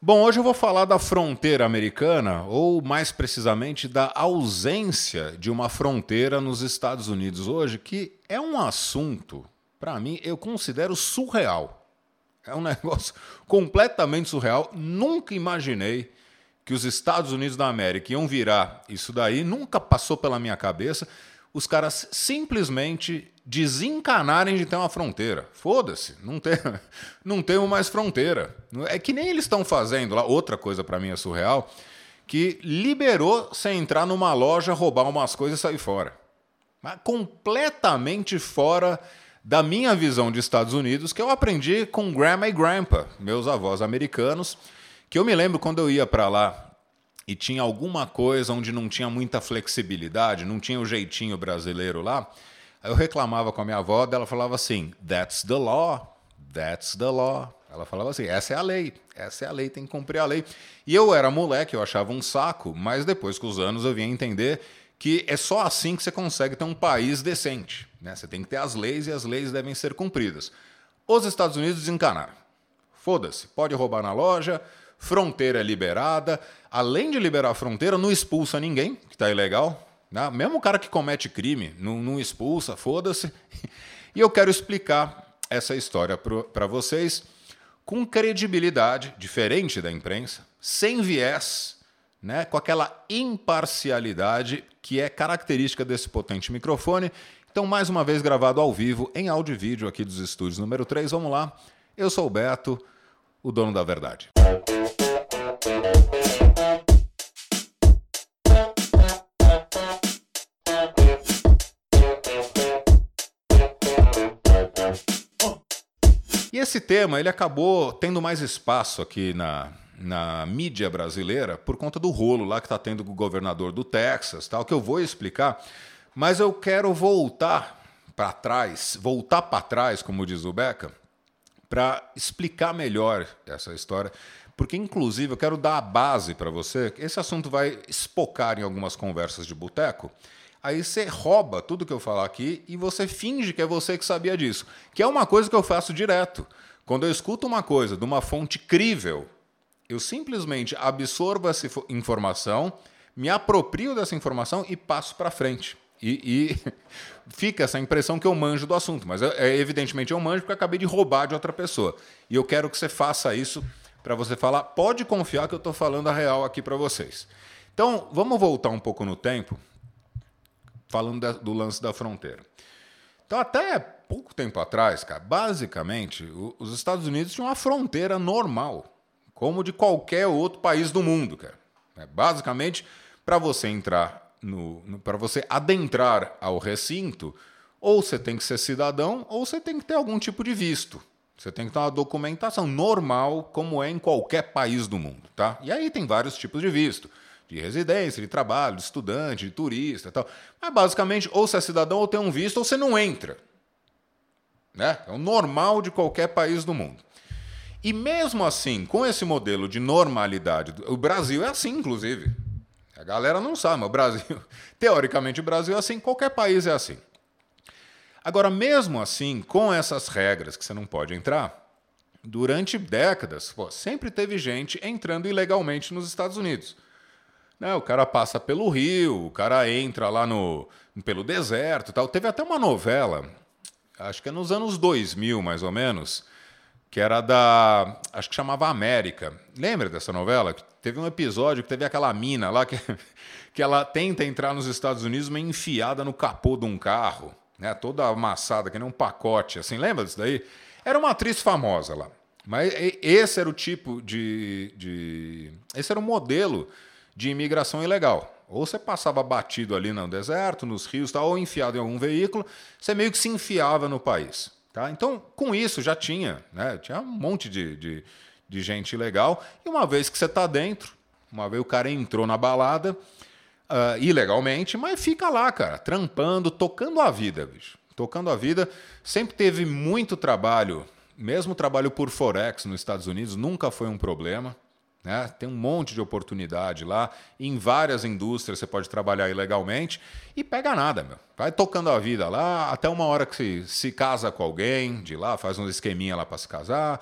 Bom, hoje eu vou falar da fronteira americana, ou mais precisamente da ausência de uma fronteira nos Estados Unidos hoje, que é um assunto, para mim, eu considero surreal. É um negócio completamente surreal. Nunca imaginei que os Estados Unidos da América iam virar isso daí, nunca passou pela minha cabeça os caras simplesmente desencanarem de ter uma fronteira. Foda-se, não temos mais fronteira. É que nem eles estão fazendo lá, outra coisa para mim é surreal, que liberou você entrar numa loja, roubar umas coisas e sair fora. Mas completamente fora da minha visão de Estados Unidos, que eu aprendi com Grandma e Grandpa, meus avós americanos, que eu me lembro quando eu ia para lá e tinha alguma coisa onde não tinha muita flexibilidade, não tinha o jeitinho brasileiro lá, aí eu reclamava com a minha avó, ela falava assim, that's the law, that's the law. Ela falava assim, essa é a lei, tem que cumprir a lei. E eu era moleque, eu achava um saco, mas depois com os anos eu vinha entender que é só assim que você consegue ter um país decente, né? Você tem que ter as leis e as leis devem ser cumpridas. Os Estados Unidos desencanaram. Foda-se, pode roubar na loja, fronteira é liberada. Além de liberar a fronteira, não expulsa ninguém, que está ilegal. Né? Mesmo o cara que comete crime, não expulsa, foda-se. E eu quero explicar essa história para vocês com credibilidade, diferente da imprensa, sem viés, né? Com aquela imparcialidade que é característica desse potente microfone. Então, mais uma vez gravado ao vivo, em áudio e vídeo aqui dos estúdios número 3. Vamos lá. Eu sou o Beto, o dono da verdade. E esse tema ele acabou tendo mais espaço aqui na mídia brasileira por conta do rolo lá que está tendo com o governador do Texas, tal, que eu vou explicar, mas eu quero voltar para trás, como diz o Beca, para explicar melhor essa história, porque inclusive eu quero dar a base para você, esse assunto vai espocar em algumas conversas de boteco. Aí você rouba tudo que eu falar aqui e você finge que é você que sabia disso. Que é uma coisa que eu faço direto. Quando eu escuto uma coisa de uma fonte crível, eu simplesmente absorvo essa informação, me aproprio dessa informação e passo para frente. E fica essa impressão que eu manjo do assunto. Mas evidentemente eu manjo porque eu acabei de roubar de outra pessoa. E eu quero que você faça isso para você falar, pode confiar que eu estou falando a real aqui para vocês. Então, vamos voltar um pouco no tempo, falando do lance da fronteira. Então, até pouco tempo atrás, cara, basicamente, os Estados Unidos tinham uma fronteira normal, como de qualquer outro país do mundo, cara. Basicamente, para você entrar, para você adentrar ao recinto, ou você tem que ser cidadão, ou você tem que ter algum tipo de visto. Você tem que ter uma documentação normal, como é em qualquer país do mundo, tá? E aí tem vários tipos de visto. De residência, de trabalho, de estudante, de turista e tal. Mas basicamente, ou você é cidadão, ou tem um visto, ou você não entra. Né? É o normal de qualquer país do mundo. E mesmo assim, com esse modelo de normalidade, o Brasil é assim, inclusive. A galera não sabe, mas o Brasil, teoricamente o Brasil é assim, qualquer país é assim. Agora, mesmo assim, com essas regras que você não pode entrar, durante décadas, sempre teve gente entrando ilegalmente nos Estados Unidos. O cara passa pelo rio, o cara entra lá pelo deserto e tal. Teve até uma novela, acho que é nos anos 2000, mais ou menos, que era acho que chamava América. Lembra dessa novela? Teve um episódio que teve aquela mina lá que ela tenta entrar nos Estados Unidos, mas enfiada no capô de um carro, né? Toda amassada, que nem um pacote. Assim, lembra disso daí? Era uma atriz famosa lá. Mas esse era o tipo esse era o modelo de imigração ilegal. Ou você passava batido ali no deserto, nos rios, tal, ou enfiado em algum veículo, você meio que se enfiava no país. Tá? Então, com isso já tinha, né? Tinha um monte de gente ilegal. E uma vez que você está dentro, uma vez o cara entrou na balada, ilegalmente, mas fica lá, cara, trampando, tocando a vida, bicho. Tocando a vida. Sempre teve muito trabalho, mesmo trabalho por Forex nos Estados Unidos, nunca foi um problema. Né? Tem um monte de oportunidade lá. Em várias indústrias você pode trabalhar ilegalmente e pega nada, meu. Vai tocando a vida lá até uma hora que se casa com alguém de lá, faz um esqueminha lá para se casar,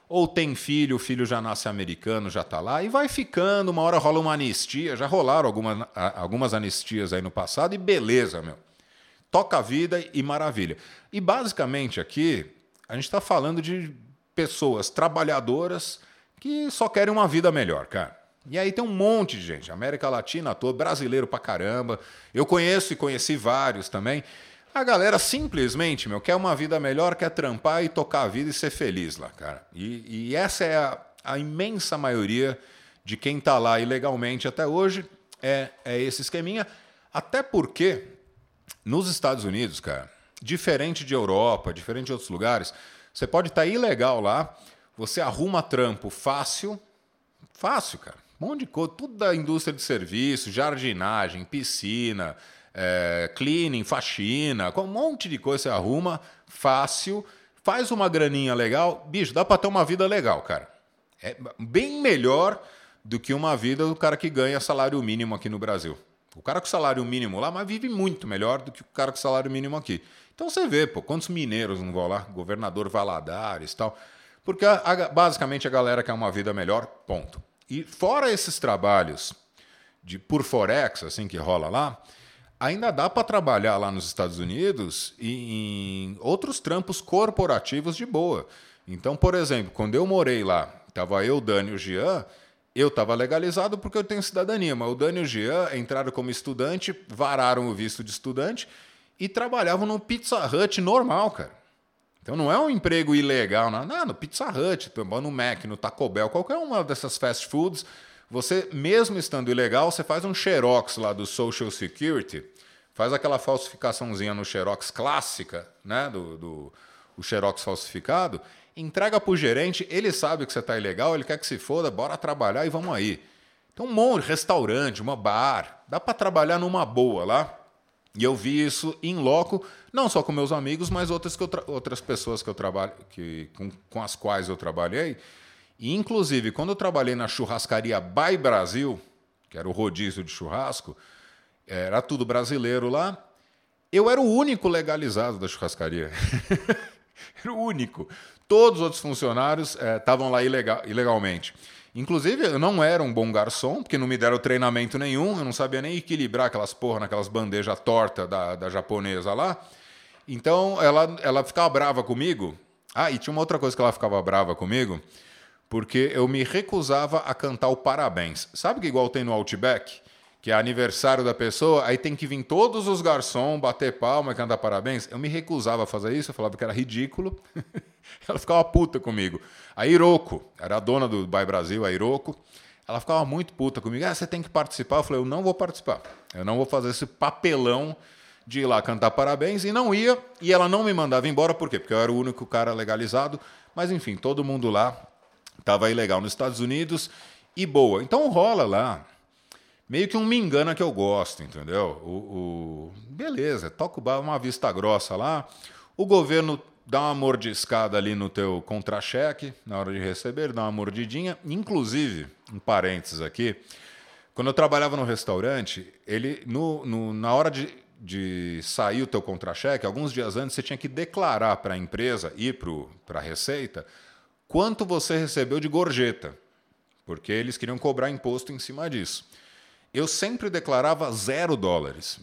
ou tem filho, o filho já nasce americano, já está lá, e vai ficando, uma hora rola uma anistia, já rolaram algumas anistias aí no passado, e beleza, meu. Toca a vida e maravilha. E basicamente aqui, a gente está falando de pessoas trabalhadoras que só querem uma vida melhor, cara. E aí tem um monte de gente, América Latina toda, brasileiro pra caramba. Eu conheço e conheci vários também. A galera simplesmente, meu, quer uma vida melhor, quer trampar e tocar a vida e ser feliz lá, cara. E essa é a imensa maioria de quem tá lá ilegalmente até hoje, é esse esqueminha. Até porque, nos Estados Unidos, cara, diferente de Europa, diferente de outros lugares, você pode estar ilegal lá, você arruma trampo fácil, cara. Um monte de coisa, tudo da indústria de serviço, jardinagem, piscina, cleaning, faxina, um monte de coisa você arruma fácil, faz uma graninha legal, bicho, dá para ter uma vida legal, cara. É bem melhor do que uma vida do cara que ganha salário mínimo aqui no Brasil. O cara com salário mínimo lá, mas vive muito melhor do que o cara com salário mínimo aqui. Então você vê, pô, quantos mineiros não vão lá, governador Valadares e tal, porque basicamente a galera quer uma vida melhor, ponto. E fora esses trabalhos por Forex, assim, que rola lá, ainda dá para trabalhar lá nos Estados Unidos em outros trampos corporativos de boa. Então, por exemplo, quando eu morei lá, estava eu, Dani e o Jean, eu estava legalizado porque eu tenho cidadania, mas o Dani e o Jean entraram como estudante, vararam o visto de estudante e trabalhavam no Pizza Hut normal, cara. Então não é um emprego ilegal, não, no Pizza Hut, no Mac, no Taco Bell, qualquer uma dessas fast foods, você, mesmo estando ilegal, você faz um xerox lá do Social Security, faz aquela falsificaçãozinha no xerox clássica, né, o xerox falsificado, entrega pro gerente, ele sabe que você tá ilegal, ele quer que se foda, bora trabalhar e vamos aí. Então um monte de restaurante, uma bar, dá para trabalhar numa boa lá. E eu vi isso em loco, não só com meus amigos, mas outras pessoas que eu trabalho, com as quais eu trabalhei. E, inclusive, quando eu trabalhei na churrascaria By Brasil, que era o rodízio de churrasco, era tudo brasileiro lá, eu era o único legalizado da churrascaria. Era o único. Todos os outros funcionários estavam lá ilegalmente. Inclusive, eu não era um bom garçom, porque não me deram treinamento nenhum, eu não sabia nem equilibrar aquelas porra naquelas bandejas tortas da japonesa lá. Então, ela ficava brava comigo. Ah, e tinha uma outra coisa que ela ficava brava comigo, porque eu me recusava a cantar o parabéns. Sabe que igual tem no Outback? Que é aniversário da pessoa, aí tem que vir todos os garçons bater palma e cantar parabéns. Eu me recusava a fazer isso, eu falava que era ridículo. Ela ficava puta comigo. A Iroko, era a dona do By Brasil, a Iroko, ela ficava muito puta comigo. Ah, você tem que participar. Eu falei, eu não vou participar. Eu não vou fazer esse papelão de ir lá cantar parabéns. E não ia, e ela não me mandava embora. Por quê? Porque eu era o único cara legalizado. Mas, enfim, todo mundo lá estava ilegal nos Estados Unidos e boa. Então rola lá. Meio que um me engana que eu gosto, entendeu? Beleza, toca uma vista grossa lá. O governo dá uma mordiscada ali no teu contra-cheque, na hora de receber, dá uma mordidinha. Inclusive, um parênteses aqui, quando eu trabalhava no restaurante, na hora de sair o teu contra-cheque, alguns dias antes você tinha que declarar para a empresa e para a Receita quanto você recebeu de gorjeta, porque eles queriam cobrar imposto em cima disso. Eu sempre declarava $0.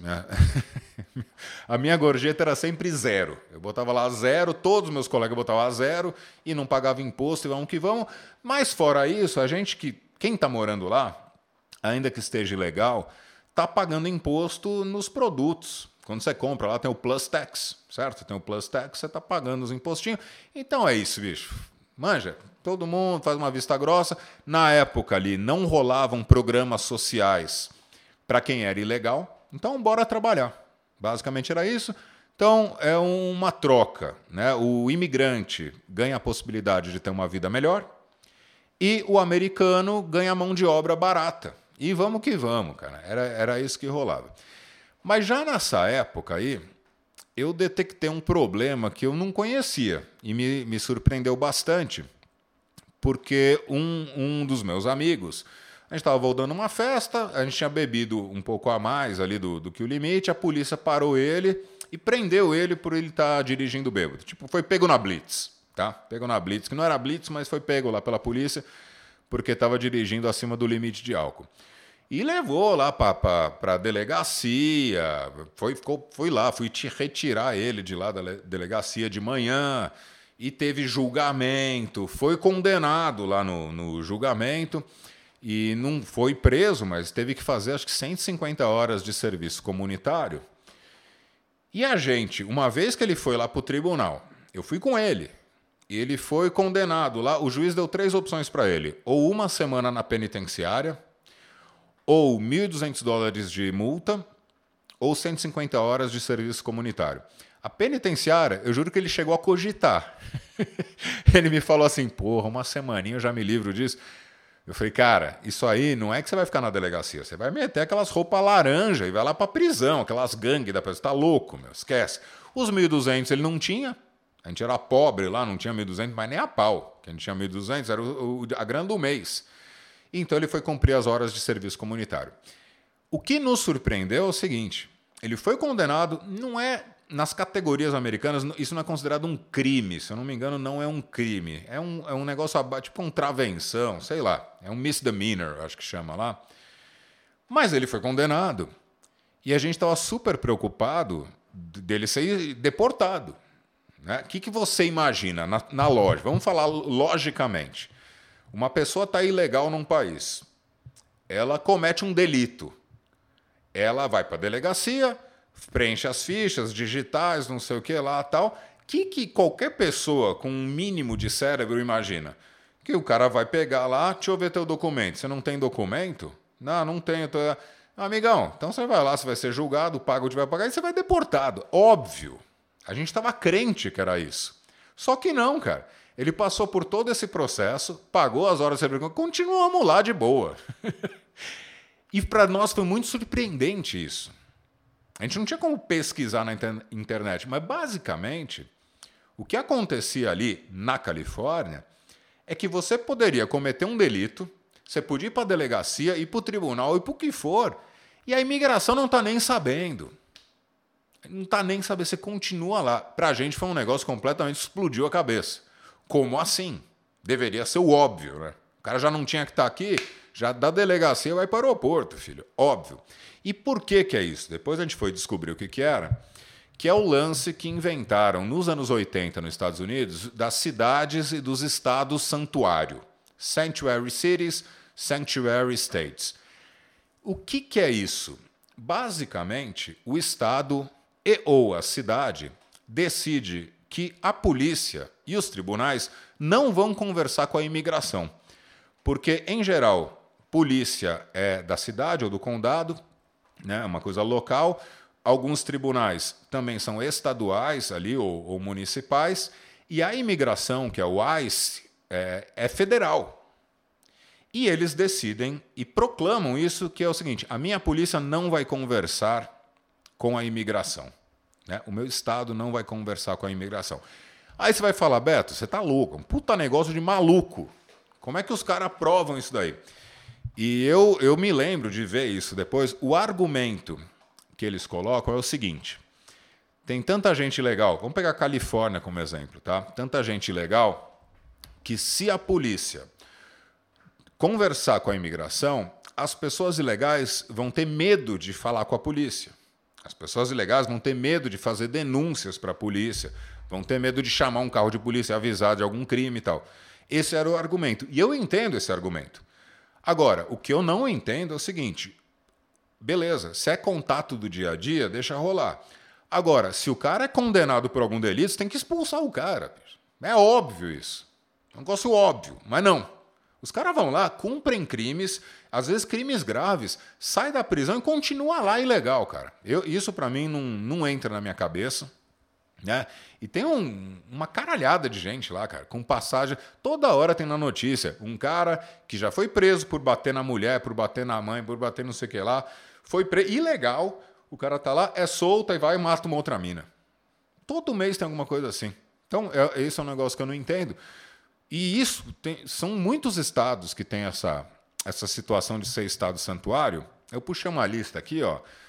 A minha gorjeta era sempre 0. Eu botava lá 0, todos os meus colegas botavam 0 e não pagava imposto e vamos que vamos. Mas fora isso, quem está morando lá, ainda que esteja ilegal, está pagando imposto nos produtos. Quando você compra lá tem o Plus Tax, certo? Tem o Plus Tax, você está pagando os impostinhos. Então é isso, bicho. Manja, todo mundo faz uma vista grossa. Na época ali não rolavam programas sociais para quem era ilegal. Então bora trabalhar. Basicamente era isso. Então é uma troca, né? O imigrante ganha a possibilidade de ter uma vida melhor e o americano ganha mão de obra barata. E vamos que vamos, cara. Era isso que rolava. Mas já nessa época aí, eu detectei um problema que eu não conhecia e me surpreendeu bastante, porque um dos meus amigos, a gente estava voltando uma festa, a gente tinha bebido um pouco a mais ali do que o limite, a polícia parou ele e prendeu ele por ele estar dirigindo bêbado. Tipo, foi pego na blitz, tá? Pego na blitz, que não era blitz, mas foi pego lá pela polícia, porque estava dirigindo acima do limite de álcool. E levou lá para a delegacia, fui lá, fui retirar ele de lá da delegacia de manhã, e teve julgamento, foi condenado lá no julgamento, e não foi preso, mas teve que fazer acho que 150 horas de serviço comunitário. E a gente, uma vez que ele foi lá para o tribunal, eu fui com ele, e ele foi condenado lá, o juiz deu 3 opções para ele, ou 1 semana na penitenciária, ou $1.200 de multa, ou 150 horas de serviço comunitário. A penitenciária, eu juro que ele chegou a cogitar. Ele me falou assim, porra, 1 semaninha eu já me livro disso. Eu falei, cara, isso aí não é que você vai ficar na delegacia, você vai meter aquelas roupas laranja e vai lá pra prisão, aquelas gangues da pessoa. Você tá louco, meu, esquece. Os 1.200 ele não tinha, a gente era pobre lá, não tinha 1.200, mas nem a pau. Que a gente tinha 1.200, era a grana do mês. Então ele foi cumprir as horas de serviço comunitário. O que nos surpreendeu é o seguinte, ele foi condenado, não é... Nas categorias americanas, isso não é considerado um crime, se eu não me engano, não é um crime. É um negócio, tipo um travenção, sei lá, é um misdemeanor, acho que chama lá. Mas ele foi condenado e a gente estava super preocupado dele ser deportado. Né? O que você imagina na loja? Vamos falar logicamente. Uma pessoa está ilegal num país, ela comete um delito, ela vai para a delegacia, preenche as fichas digitais, não sei o que lá tal. Que qualquer pessoa com um mínimo de cérebro imagina? Que o cara vai pegar lá, deixa eu ver teu documento. Você não tem documento? Não tenho. Amigão, então você vai lá, você vai ser julgado, paga o que vai pagar e você vai deportado. Óbvio. A gente estava crente que era isso. Só que não, cara. Ele passou por todo esse processo, pagou as horas de serviço, continuamos lá de boa. E para nós foi muito surpreendente isso. A gente não tinha como pesquisar na internet, mas basicamente o que acontecia ali na Califórnia é que você poderia cometer um delito, você podia ir para a delegacia, ir para o tribunal, ir para o que for, e a imigração não está nem sabendo. Não está nem sabendo, você continua lá. Para a gente foi um negócio completamente explodiu a cabeça. Como assim? Deveria ser o óbvio, né? O cara já não tinha que estar aqui, já da delegacia vai para o aeroporto, filho. Óbvio. E por que é isso? Depois a gente foi descobrir o que era, que é o lance que inventaram nos anos 80 nos Estados Unidos das cidades e dos estados santuário. Sanctuary Cities, Sanctuary States. O que é isso? Basicamente, o estado e ou a cidade decide que a polícia e os tribunais não vão conversar com a imigração. Porque, em geral, polícia é da cidade ou do condado, né, uma coisa local. Alguns tribunais também são estaduais ali ou municipais. E a imigração, que é o ICE, é federal. E eles decidem e proclamam isso, que é o seguinte, a minha polícia não vai conversar com a imigração. Né? O meu estado não vai conversar com a imigração. Aí você vai falar, Beto, você tá louco, um puta negócio de maluco. Como é que os caras aprovam isso daí? E eu me lembro de ver isso depois. O argumento que eles colocam é o seguinte. Tem tanta gente legal, vamos pegar a Califórnia como exemplo, tá? Tanta gente legal que se a polícia conversar com a imigração, as pessoas ilegais vão ter medo de falar com a polícia. As pessoas ilegais vão ter medo de fazer denúncias para a polícia, vão ter medo de chamar um carro de polícia e avisar de algum crime e tal. Esse era o argumento. E eu entendo esse argumento. Agora, o que eu não entendo é o seguinte, beleza, se é contato do dia a dia, deixa rolar. Agora, se o cara é condenado por algum delito, você tem que expulsar o cara. É óbvio isso. É um negócio óbvio, mas não. Os caras vão lá, cumprem crimes, às vezes crimes graves, sai da prisão e continua lá ilegal, cara. Isso para mim não entra na minha cabeça. Né? E tem uma caralhada de gente lá, cara, com passagem. Toda hora tem na notícia um cara que já foi preso por bater na mulher, por bater na mãe, por bater não sei o que lá. Foi preso, ilegal, o cara tá lá, é solto e vai e mata uma outra mina. Todo mês tem alguma coisa assim. Então, esse é um negócio que eu não entendo. E isso, são muitos estados que têm essa situação de ser estado santuário. Eu puxei uma lista aqui, ó.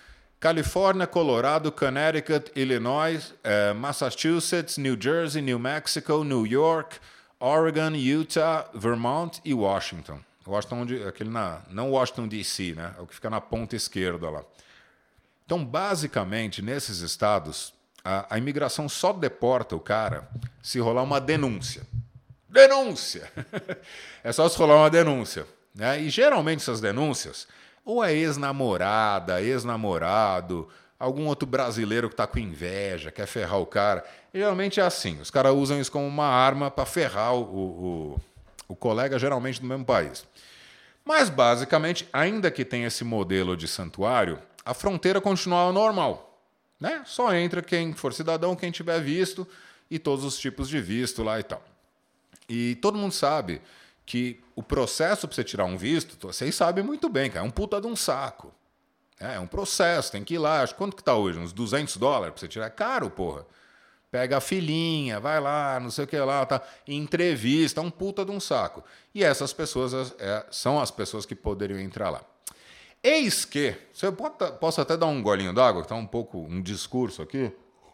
Califórnia, Colorado, Connecticut, Illinois, Massachusetts, New Jersey, New Mexico, New York, Oregon, Utah, Vermont e Washington. Washington, não Washington DC, né? É o que fica na ponta esquerda lá. Então, basicamente, nesses estados, a imigração só deporta o cara se rolar uma denúncia. Denúncia! É só se rolar uma denúncia. Né? E geralmente essas denúncias, ou é ex-namorada, ex-namorado, algum outro brasileiro que está com inveja, quer ferrar o cara. E geralmente é assim, os caras usam isso como uma arma para ferrar o colega, geralmente do mesmo país. Mas, basicamente, ainda que tenha esse modelo de santuário, a fronteira continua normal. Né? Só entra quem for cidadão, quem tiver visto, e todos os tipos de visto lá e tal. E todo mundo sabe que o processo para você tirar um visto, vocês sabem muito bem, cara, é um puta de um saco. É um processo, tem que ir lá. Quanto que tá hoje? Uns $200 para você tirar? É caro, porra. Pega a filhinha, vai lá, não sei o que lá, tá. Entrevista, é um puta de um saco. E essas pessoas são as pessoas que poderiam entrar lá. Eis que, posso até dar um golinho d'água, que tá um pouco um discurso aqui.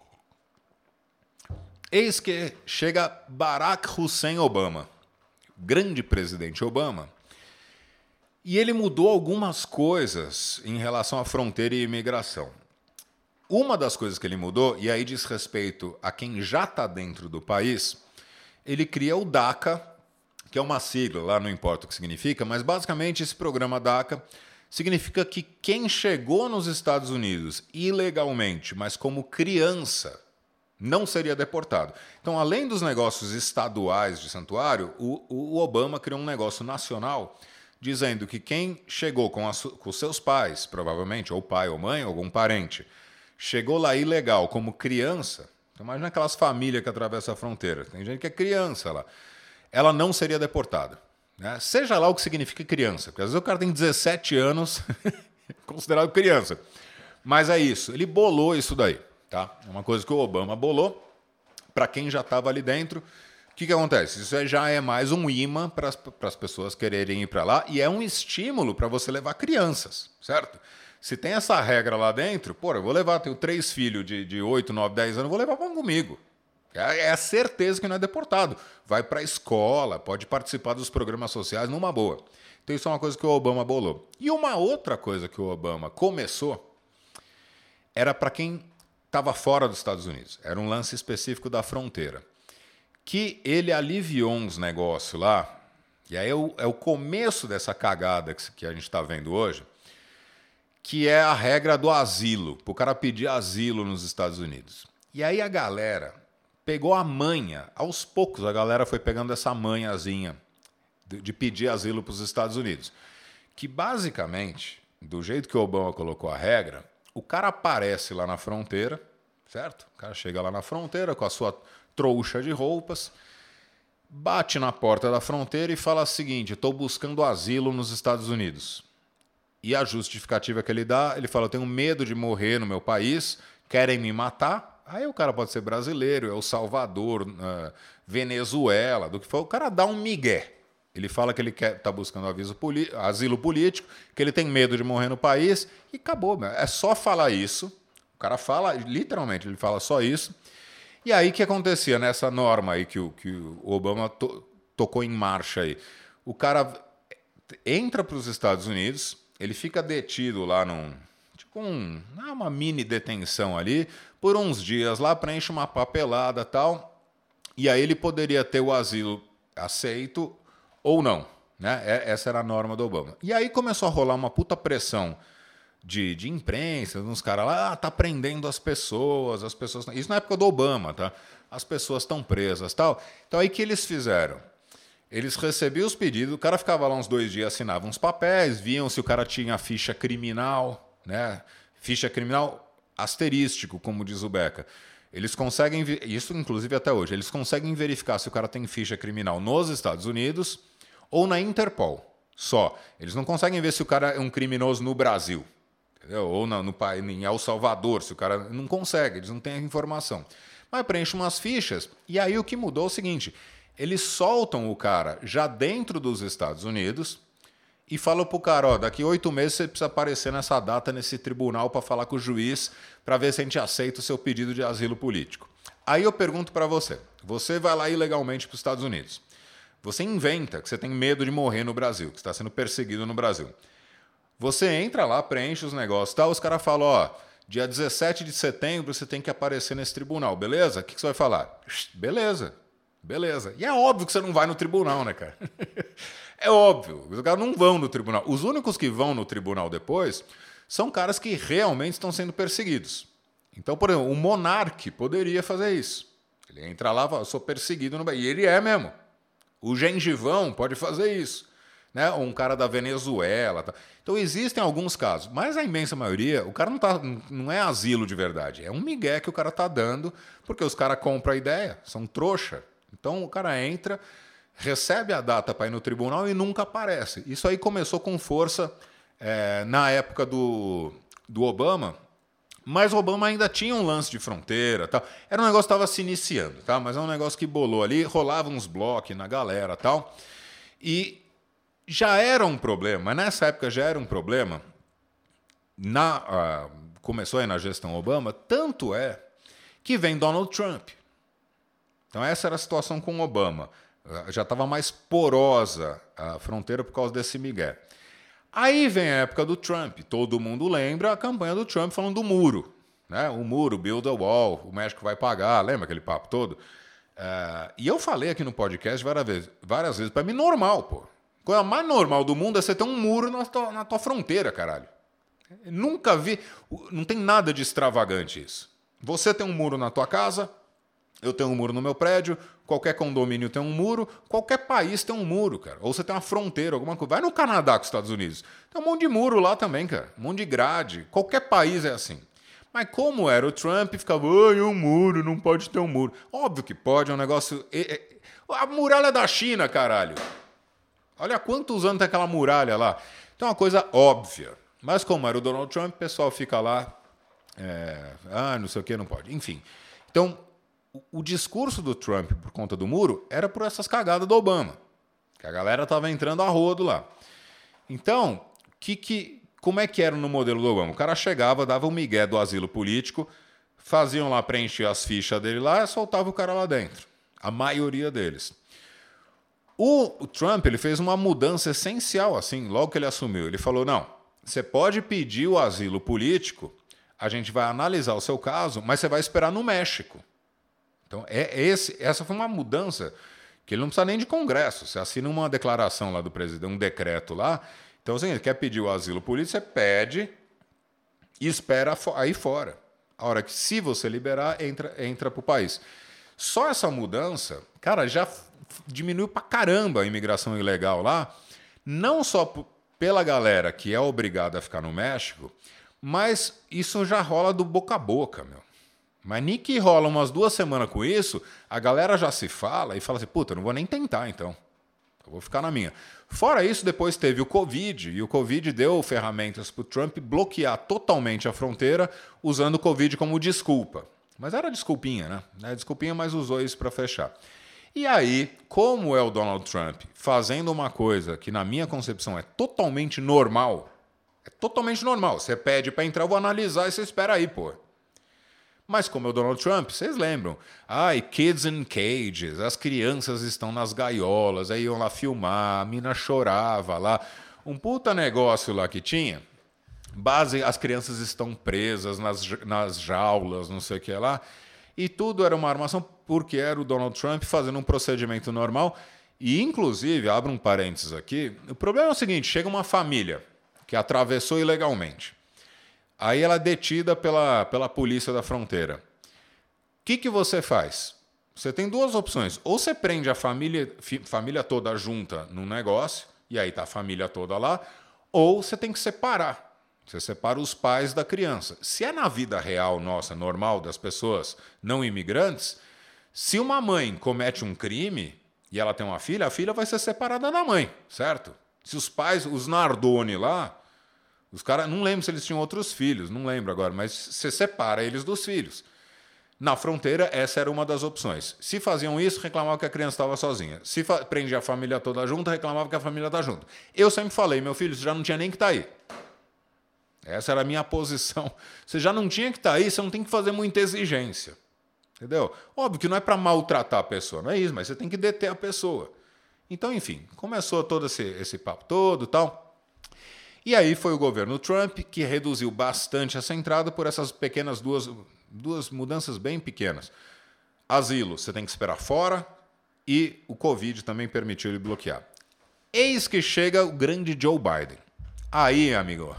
Eis que chega Barack Hussein Obama, grande presidente Obama, e ele mudou algumas coisas em relação à fronteira e imigração. Uma das coisas que ele mudou, e aí diz respeito a quem já está dentro do país, ele cria o DACA, que é uma sigla, lá não importa o que significa, mas basicamente esse programa DACA significa que quem chegou nos Estados Unidos ilegalmente, mas como criança, não seria deportado. Então, além dos negócios estaduais de santuário, o Obama criou um negócio nacional dizendo que quem chegou com seus pais, provavelmente, ou pai ou mãe, ou algum parente, chegou lá ilegal como criança, então imagina aquelas famílias que atravessam a fronteira, tem gente que é criança lá, ela não seria deportada. Né? Seja lá o que significa criança, porque às vezes o cara tem 17 anos, considerado criança. Mas é isso, ele bolou isso daí. Tá? É uma coisa que o Obama bolou para quem já estava ali dentro. O que acontece? Isso já é mais um imã para as pessoas quererem ir para lá e é um estímulo para você levar crianças, certo? Se tem essa regra lá dentro, pô, eu vou levar, tenho 3 filhos de 8, 9, 10 anos, eu vou levar comigo. É a certeza que não é deportado. Vai para a escola, pode participar dos programas sociais numa boa. Então isso é uma coisa que o Obama bolou. E uma outra coisa que o Obama começou era para quem estava fora dos Estados Unidos. Era um lance específico da fronteira. Que ele aliviou uns negócios lá, e aí é o começo dessa cagada que a gente está vendo hoje, que é a regra do asilo, para o cara pedir asilo nos Estados Unidos. E aí a galera pegou a manha, aos poucos a galera foi pegando essa manhazinha de pedir asilo para os Estados Unidos. Que basicamente, do jeito que o Obama colocou a regra, o cara aparece lá na fronteira, certo? O cara chega lá na fronteira com a sua trouxa de roupas, bate na porta da fronteira e fala o seguinte: estou buscando asilo nos Estados Unidos. E a justificativa que ele dá, ele fala: eu tenho medo de morrer no meu país, querem me matar. Aí o cara pode ser brasileiro, El Salvador, Venezuela, do que for. O cara dá um migué. Ele fala que ele está buscando asilo político, que ele tem medo de morrer no país, e acabou. É só falar isso. O cara fala, literalmente, ele fala só isso. E aí o que acontecia nessa norma aí que o Obama tocou em marcha aí? O cara entra para os Estados Unidos, ele fica detido lá uma mini detenção ali, por uns dias lá, preenche uma papelada e tal, e aí ele poderia ter o asilo aceito ou não, né? Essa era a norma do Obama. E aí começou a rolar uma puta pressão de imprensa, uns caras lá, tá prendendo as pessoas. Isso na época do Obama, tá? As pessoas estão presas, tal. Então aí que eles fizeram? Eles recebiam os pedidos, o cara ficava lá uns 2 dias, assinava uns papéis, viam se o cara tinha ficha criminal, né? Ficha criminal asterístico, como diz o Beca. Eles conseguem, isso inclusive até hoje, eles conseguem verificar se o cara tem ficha criminal nos Estados Unidos ou na Interpol, só. Eles não conseguem ver se o cara é um criminoso no Brasil, entendeu? Ou em El Salvador, se o cara não consegue, eles não têm a informação. Mas preenche umas fichas, e aí o que mudou é o seguinte: eles soltam o cara já dentro dos Estados Unidos e fala pro cara, ó, daqui 8 meses você precisa aparecer nessa data, nesse tribunal, para falar com o juiz, para ver se a gente aceita o seu pedido de asilo político. Aí eu pergunto para você, você vai lá ilegalmente para os Estados Unidos. Você inventa que você tem medo de morrer no Brasil, que você está sendo perseguido no Brasil. Você entra lá, preenche os negócios e tal, os caras falam, ó, dia 17 de setembro você tem que aparecer nesse tribunal, beleza? O que você vai falar? Beleza, beleza. E é óbvio que você não vai no tribunal, né, cara? É óbvio, os caras não vão no tribunal. Os únicos que vão no tribunal depois são caras que realmente estão sendo perseguidos. Então, por exemplo, o monarca poderia fazer isso. Ele entra lá e fala, eu sou perseguido no Brasil. E ele é mesmo. O gengivão pode fazer isso. Né? Ou um cara da Venezuela. Tá? Então, existem alguns casos. Mas a imensa maioria, o cara não é asilo de verdade. É um migué que o cara está dando, porque os caras compram a ideia, são trouxa. Então, o cara entra, recebe a data para ir no tribunal e nunca aparece. Isso aí começou com força na época do Obama, mas o Obama ainda tinha um lance de fronteira. Tal. Era um negócio que estava se iniciando, tá? Mas é um negócio que bolou ali, rolava uns blocos na galera tal. E já era um problema, mas nessa época já era um problema. Começou aí na gestão Obama, tanto é que vem Donald Trump. Então essa era a situação com o Obama. Já estava mais porosa a fronteira por causa desse migué. Aí vem a época do Trump. Todo mundo lembra a campanha do Trump falando do muro. Né? O muro, build a wall, o México vai pagar. Lembra aquele papo todo? E eu falei aqui no podcast várias vezes. Para mim, normal, pô. A coisa mais normal do mundo é você ter um muro na tua fronteira, caralho. Nunca vi. Não tem nada de extravagante isso. Você tem um muro na tua casa, eu tenho um muro no meu prédio, qualquer condomínio tem um muro, qualquer país tem um muro, cara. Ou você tem uma fronteira, alguma coisa. Vai no Canadá com os Estados Unidos. Tem um monte de muro lá também, cara. Um monte de grade. Qualquer país é assim. Mas como era o Trump, ficava, ai, um muro, não pode ter um muro. Óbvio que pode, é um negócio... A muralha da China, caralho. Olha quantos anos tem aquela muralha lá. Então é uma coisa óbvia. Mas como era o Donald Trump, o pessoal fica lá... não sei o que, não pode. Enfim. Então... O discurso do Trump por conta do muro era por essas cagadas do Obama. Que a galera estava entrando a rodo lá. Então, como é que era no modelo do Obama? O cara chegava, dava um migué do asilo político, faziam lá preencher as fichas dele lá e soltava o cara lá dentro. A maioria deles. O Trump ele fez uma mudança essencial assim, logo que ele assumiu. Ele falou, não, você pode pedir o asilo político, a gente vai analisar o seu caso, mas você vai esperar no México. Então, essa foi uma mudança que ele não precisa nem de Congresso. Você assina uma declaração lá do presidente, um decreto lá. Então, assim, ele quer pedir o asilo político, você pede e espera aí fora. A hora que, se você liberar, entra para o país. Só essa mudança, cara, já diminuiu pra caramba a imigração ilegal lá. Não só pela galera que é obrigada a ficar no México, mas isso já rola do boca a boca, meu. Mas nem que rola umas 2 semanas com isso, a galera já se fala e fala assim, puta, não vou nem tentar então. Eu vou ficar na minha. Fora isso, depois teve o Covid, e o Covid deu ferramentas para o Trump bloquear totalmente a fronteira, usando o Covid como desculpa. Mas era desculpinha, né? Desculpinha, mas usou isso para fechar. E aí, como é o Donald Trump fazendo uma coisa que na minha concepção é totalmente normal, você pede para entrar, eu vou analisar e você espera aí, pô. Mas como é o Donald Trump, vocês lembram? Kids in cages, as crianças estão nas gaiolas, aí iam lá filmar, a mina chorava lá. Um puta negócio lá que tinha. As crianças estão presas nas jaulas, não sei o que lá. E tudo era uma armação porque era o Donald Trump fazendo um procedimento normal. E, inclusive, abro um parênteses aqui, o problema é o seguinte, chega uma família que atravessou ilegalmente. Aí ela é detida pela polícia da fronteira. O que você faz? Você tem 2 opções. Ou você prende a família toda junta num negócio, e aí tá a família toda lá, ou você tem que separar. Você separa os pais da criança. Se é na vida real nossa, normal, das pessoas não imigrantes, se uma mãe comete um crime e ela tem uma filha, a filha vai ser separada da mãe, certo? Se os pais, os Nardoni lá, os caras, não lembro se eles tinham outros filhos, não lembro agora, mas você separa eles dos filhos. Na fronteira, essa era uma das opções. Se faziam isso, reclamavam que a criança estava sozinha. Se prendia a família toda junta, reclamavam que a família está junto. Eu sempre falei, meu filho, você já não tinha nem que estar aí. Essa era a minha posição. Você já não tinha que estar aí, você não tem que fazer muita exigência. Entendeu? Óbvio que não é para maltratar a pessoa, não é isso, mas você tem que deter a pessoa. Então, enfim, começou todo esse papo todo e tal. E aí foi o governo Trump que reduziu bastante essa entrada por essas pequenas duas mudanças bem pequenas. Asilo, você tem que esperar fora, e o Covid também permitiu ele bloquear. Eis que chega o grande Joe Biden. Aí, amigo,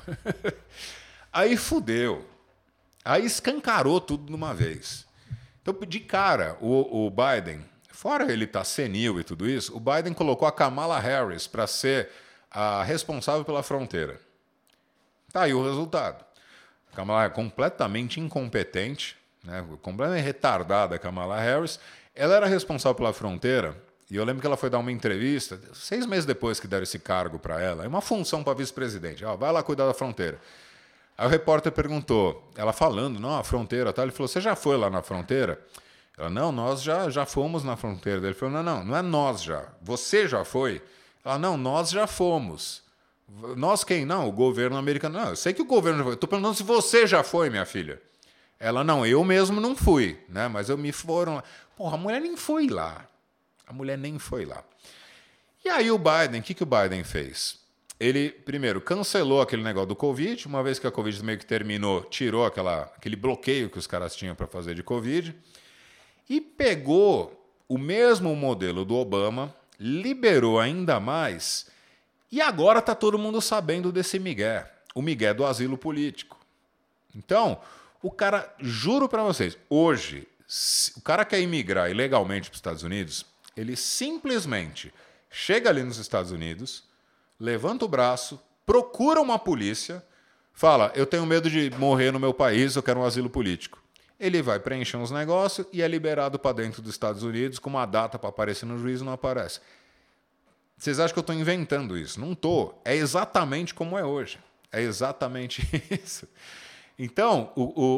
aí fudeu. Aí escancarou tudo de uma vez. Então, de cara, o Biden, fora ele estar senil e tudo isso, o Biden colocou a Kamala Harris para ser a responsável pela fronteira. Tá aí o resultado. A Kamala é completamente incompetente, né? Completamente retardada, a Kamala Harris. Ela era responsável pela fronteira, e eu lembro que ela foi dar uma entrevista, 6 meses depois que deram esse cargo para ela, é uma função para vice-presidente, vai lá cuidar da fronteira. Aí o repórter perguntou, ela falando, não, a fronteira, tá? Ele falou, você já foi lá na fronteira? Ela, não, nós já fomos na fronteira. Ele falou, não é nós já, você já foi? Ela, não, nós já fomos. Nós quem? Não, o governo americano. Não, eu sei que o governo já foi. Estou perguntando se você já foi, minha filha. Ela, não, eu mesmo não fui, né? Mas eu me foram lá. Porra, a mulher nem foi lá. A mulher nem foi lá. E aí o Biden, o que o Biden fez? Ele, primeiro, cancelou aquele negócio do Covid. Uma vez que a Covid meio que terminou, tirou aquele bloqueio que os caras tinham para fazer de Covid. E pegou o mesmo modelo do Obama, liberou ainda mais, e agora está todo mundo sabendo desse migué, o migué do asilo político. Então, o cara, juro para vocês, hoje, o cara quer imigrar ilegalmente para os Estados Unidos, ele simplesmente chega ali nos Estados Unidos, levanta o braço, procura uma polícia, fala, eu tenho medo de morrer no meu país, eu quero um asilo político. Ele vai preencher uns negócios e é liberado para dentro dos Estados Unidos com uma data para aparecer no juízo, não aparece. Vocês acham que eu estou inventando isso? Não estou. É exatamente como é hoje. É exatamente isso. Então,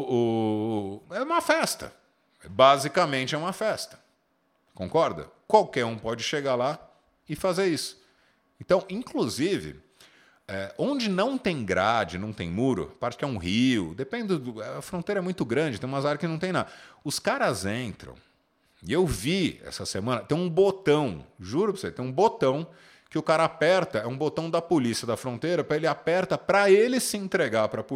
é uma festa. Basicamente é uma festa. Concorda? Qualquer um pode chegar lá e fazer isso. Então, inclusive, onde não tem grade, não tem muro, parte que é um rio, depende a fronteira é muito grande, tem umas áreas que não tem nada. Os caras entram, e eu vi essa semana, tem um botão, juro pra você, tem um botão que o cara aperta, é um botão da polícia da fronteira, ele aperta para ele se entregar para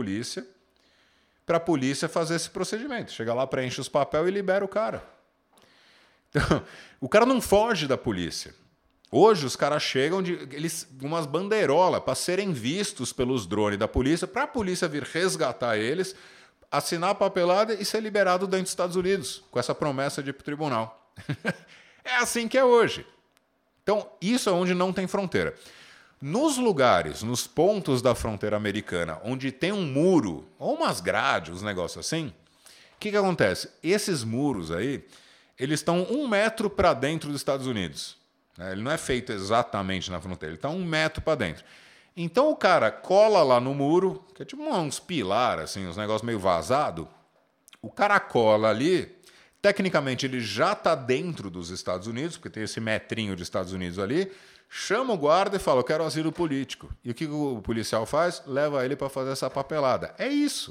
a polícia fazer esse procedimento. Chega lá, preenche os papéis e libera o cara. Então, o cara não foge da polícia. Hoje os caras chegam umas bandeirolas para serem vistos pelos drones da polícia, para a polícia vir resgatar eles, assinar a papelada e ser liberado dentro dos Estados Unidos, com essa promessa de ir para o tribunal. É assim que é hoje. Então, isso é onde não tem fronteira. Nos lugares, nos pontos da fronteira americana, onde tem um muro, ou umas grades, uns negócios assim, o que acontece? Esses muros aí, eles estão 1 metro para dentro dos Estados Unidos. Ele não é feito exatamente na fronteira, ele está 1 metro para dentro. Então o cara cola lá no muro, que é tipo uns pilares, assim, uns negócios meio vazados. O cara cola ali, tecnicamente ele já está dentro dos Estados Unidos, porque tem esse metrinho de Estados Unidos ali, chama o guarda e fala, eu quero asilo político. E o que o policial faz? Leva ele para fazer essa papelada. É isso.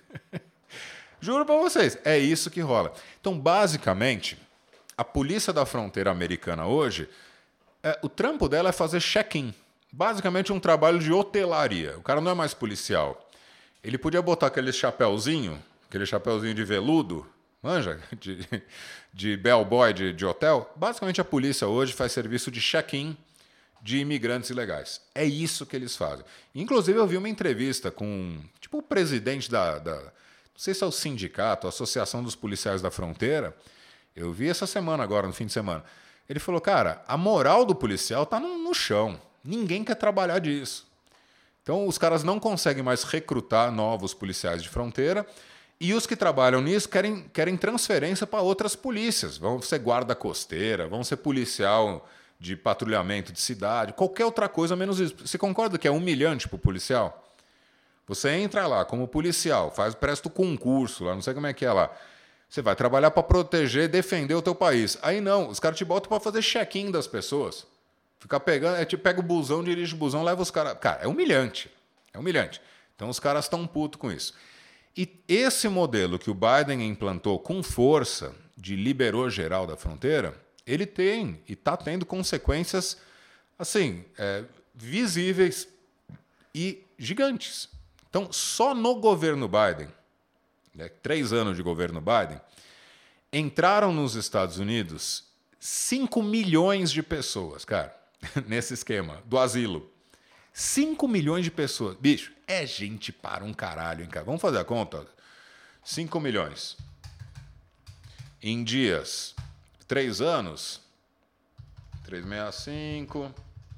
Juro para vocês, é isso que rola. Então, basicamente, a polícia da fronteira americana hoje, o trampo dela é fazer check-in. Basicamente um trabalho de hotelaria. O cara não é mais policial. Ele podia botar aquele chapéuzinho de veludo, manja, de bellboy de hotel. Basicamente a polícia hoje faz serviço de check-in de imigrantes ilegais. É isso que eles fazem. Inclusive eu vi uma entrevista com o presidente não sei se é o sindicato, a Associação dos Policiais da Fronteira. Eu vi essa semana agora, no fim de semana. Ele falou, cara, a moral do policial está no chão. Ninguém quer trabalhar disso. Então, os caras não conseguem mais recrutar novos policiais de fronteira e os que trabalham nisso querem transferência para outras polícias. Vão ser guarda costeira, vão ser policial de patrulhamento de cidade, qualquer outra coisa menos isso. Você concorda que é humilhante para o policial? Você entra lá como policial, presta o concurso lá, não sei como é que é lá. Você vai trabalhar para proteger, defender o teu país. Aí não, os caras te botam para fazer check-in das pessoas. Ficar pegando, te pega o busão, dirige o busão, leva os caras. Cara, é humilhante. É humilhante. Então os caras estão putos com isso. E esse modelo que o Biden implantou com força, de liberou geral da fronteira, ele tem e está tendo consequências assim, visíveis e gigantes. Então, só no governo Biden, 3 anos de governo Biden, entraram nos Estados Unidos 5 milhões de pessoas, cara, nesse esquema do asilo. 5 milhões de pessoas. Bicho, é gente para um caralho, hein, cara? Vamos fazer a conta? 5 milhões. Em dias, 3 anos, 365...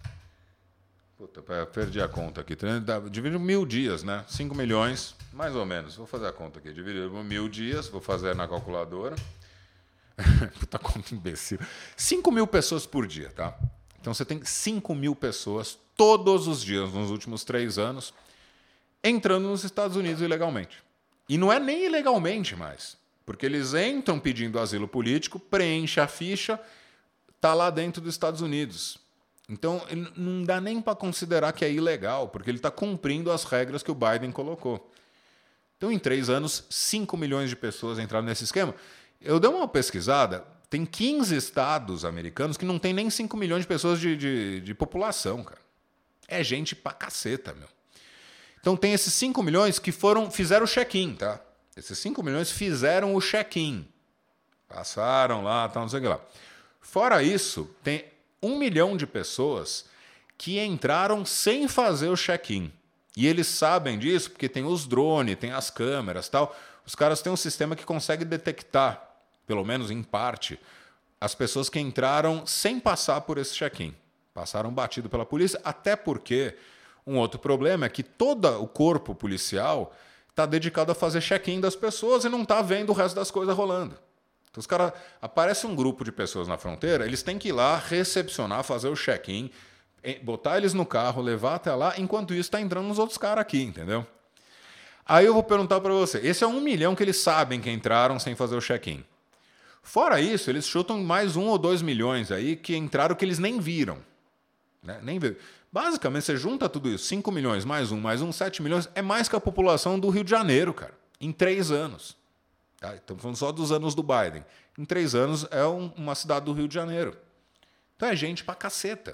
Puta, perdi a conta aqui. Dividido 1.000 dias, né? 5 milhões, mais ou menos. Vou fazer a conta aqui. Dividido por 1.000 dias, vou fazer na calculadora. Puta conta imbecil. 5 mil pessoas por dia, tá? Então você tem 5 mil pessoas todos os dias nos últimos 3 anos entrando nos Estados Unidos ilegalmente. E não é nem ilegalmente mais, porque eles entram pedindo asilo político, preenche a ficha, tá lá dentro dos Estados Unidos. Então, não dá nem para considerar que é ilegal, porque ele está cumprindo as regras que o Biden colocou. Então, em 3 anos, 5 milhões de pessoas entraram nesse esquema. Eu dei uma pesquisada, tem 15 estados americanos que não tem nem 5 milhões de pessoas de população, cara. É gente pra caceta, meu. Então, tem esses 5 milhões que fizeram o check-in, tá? Esses 5 milhões fizeram o check-in. Passaram lá, tal, não sei o que lá. Fora isso, tem 1 milhão de pessoas que entraram sem fazer o check-in. E eles sabem disso porque tem os drones, tem as câmeras e tal. Os caras têm um sistema que consegue detectar, pelo menos em parte, as pessoas que entraram sem passar por esse check-in. Passaram batido pela polícia, até porque um outro problema é que todo o corpo policial está dedicado a fazer check-in das pessoas e não está vendo o resto das coisas rolando. Então, os caras, aparece um grupo de pessoas na fronteira, eles têm que ir lá, recepcionar, fazer o check-in, botar eles no carro, levar até lá, enquanto isso está entrando os outros caras aqui, entendeu? Aí eu vou perguntar para você, esse é 1 milhão que eles sabem que entraram sem fazer o check-in. Fora isso, eles chutam mais 1 ou 2 milhões aí que entraram que eles nem viram. Né? Nem viram. Basicamente, você junta tudo isso, 5 milhões mais 7 milhões, é mais que a população do Rio de Janeiro, cara, em 3 anos. Tá? Estamos falando só dos anos do Biden. Em 3 anos é uma cidade do Rio de Janeiro. Então é gente pra caceta.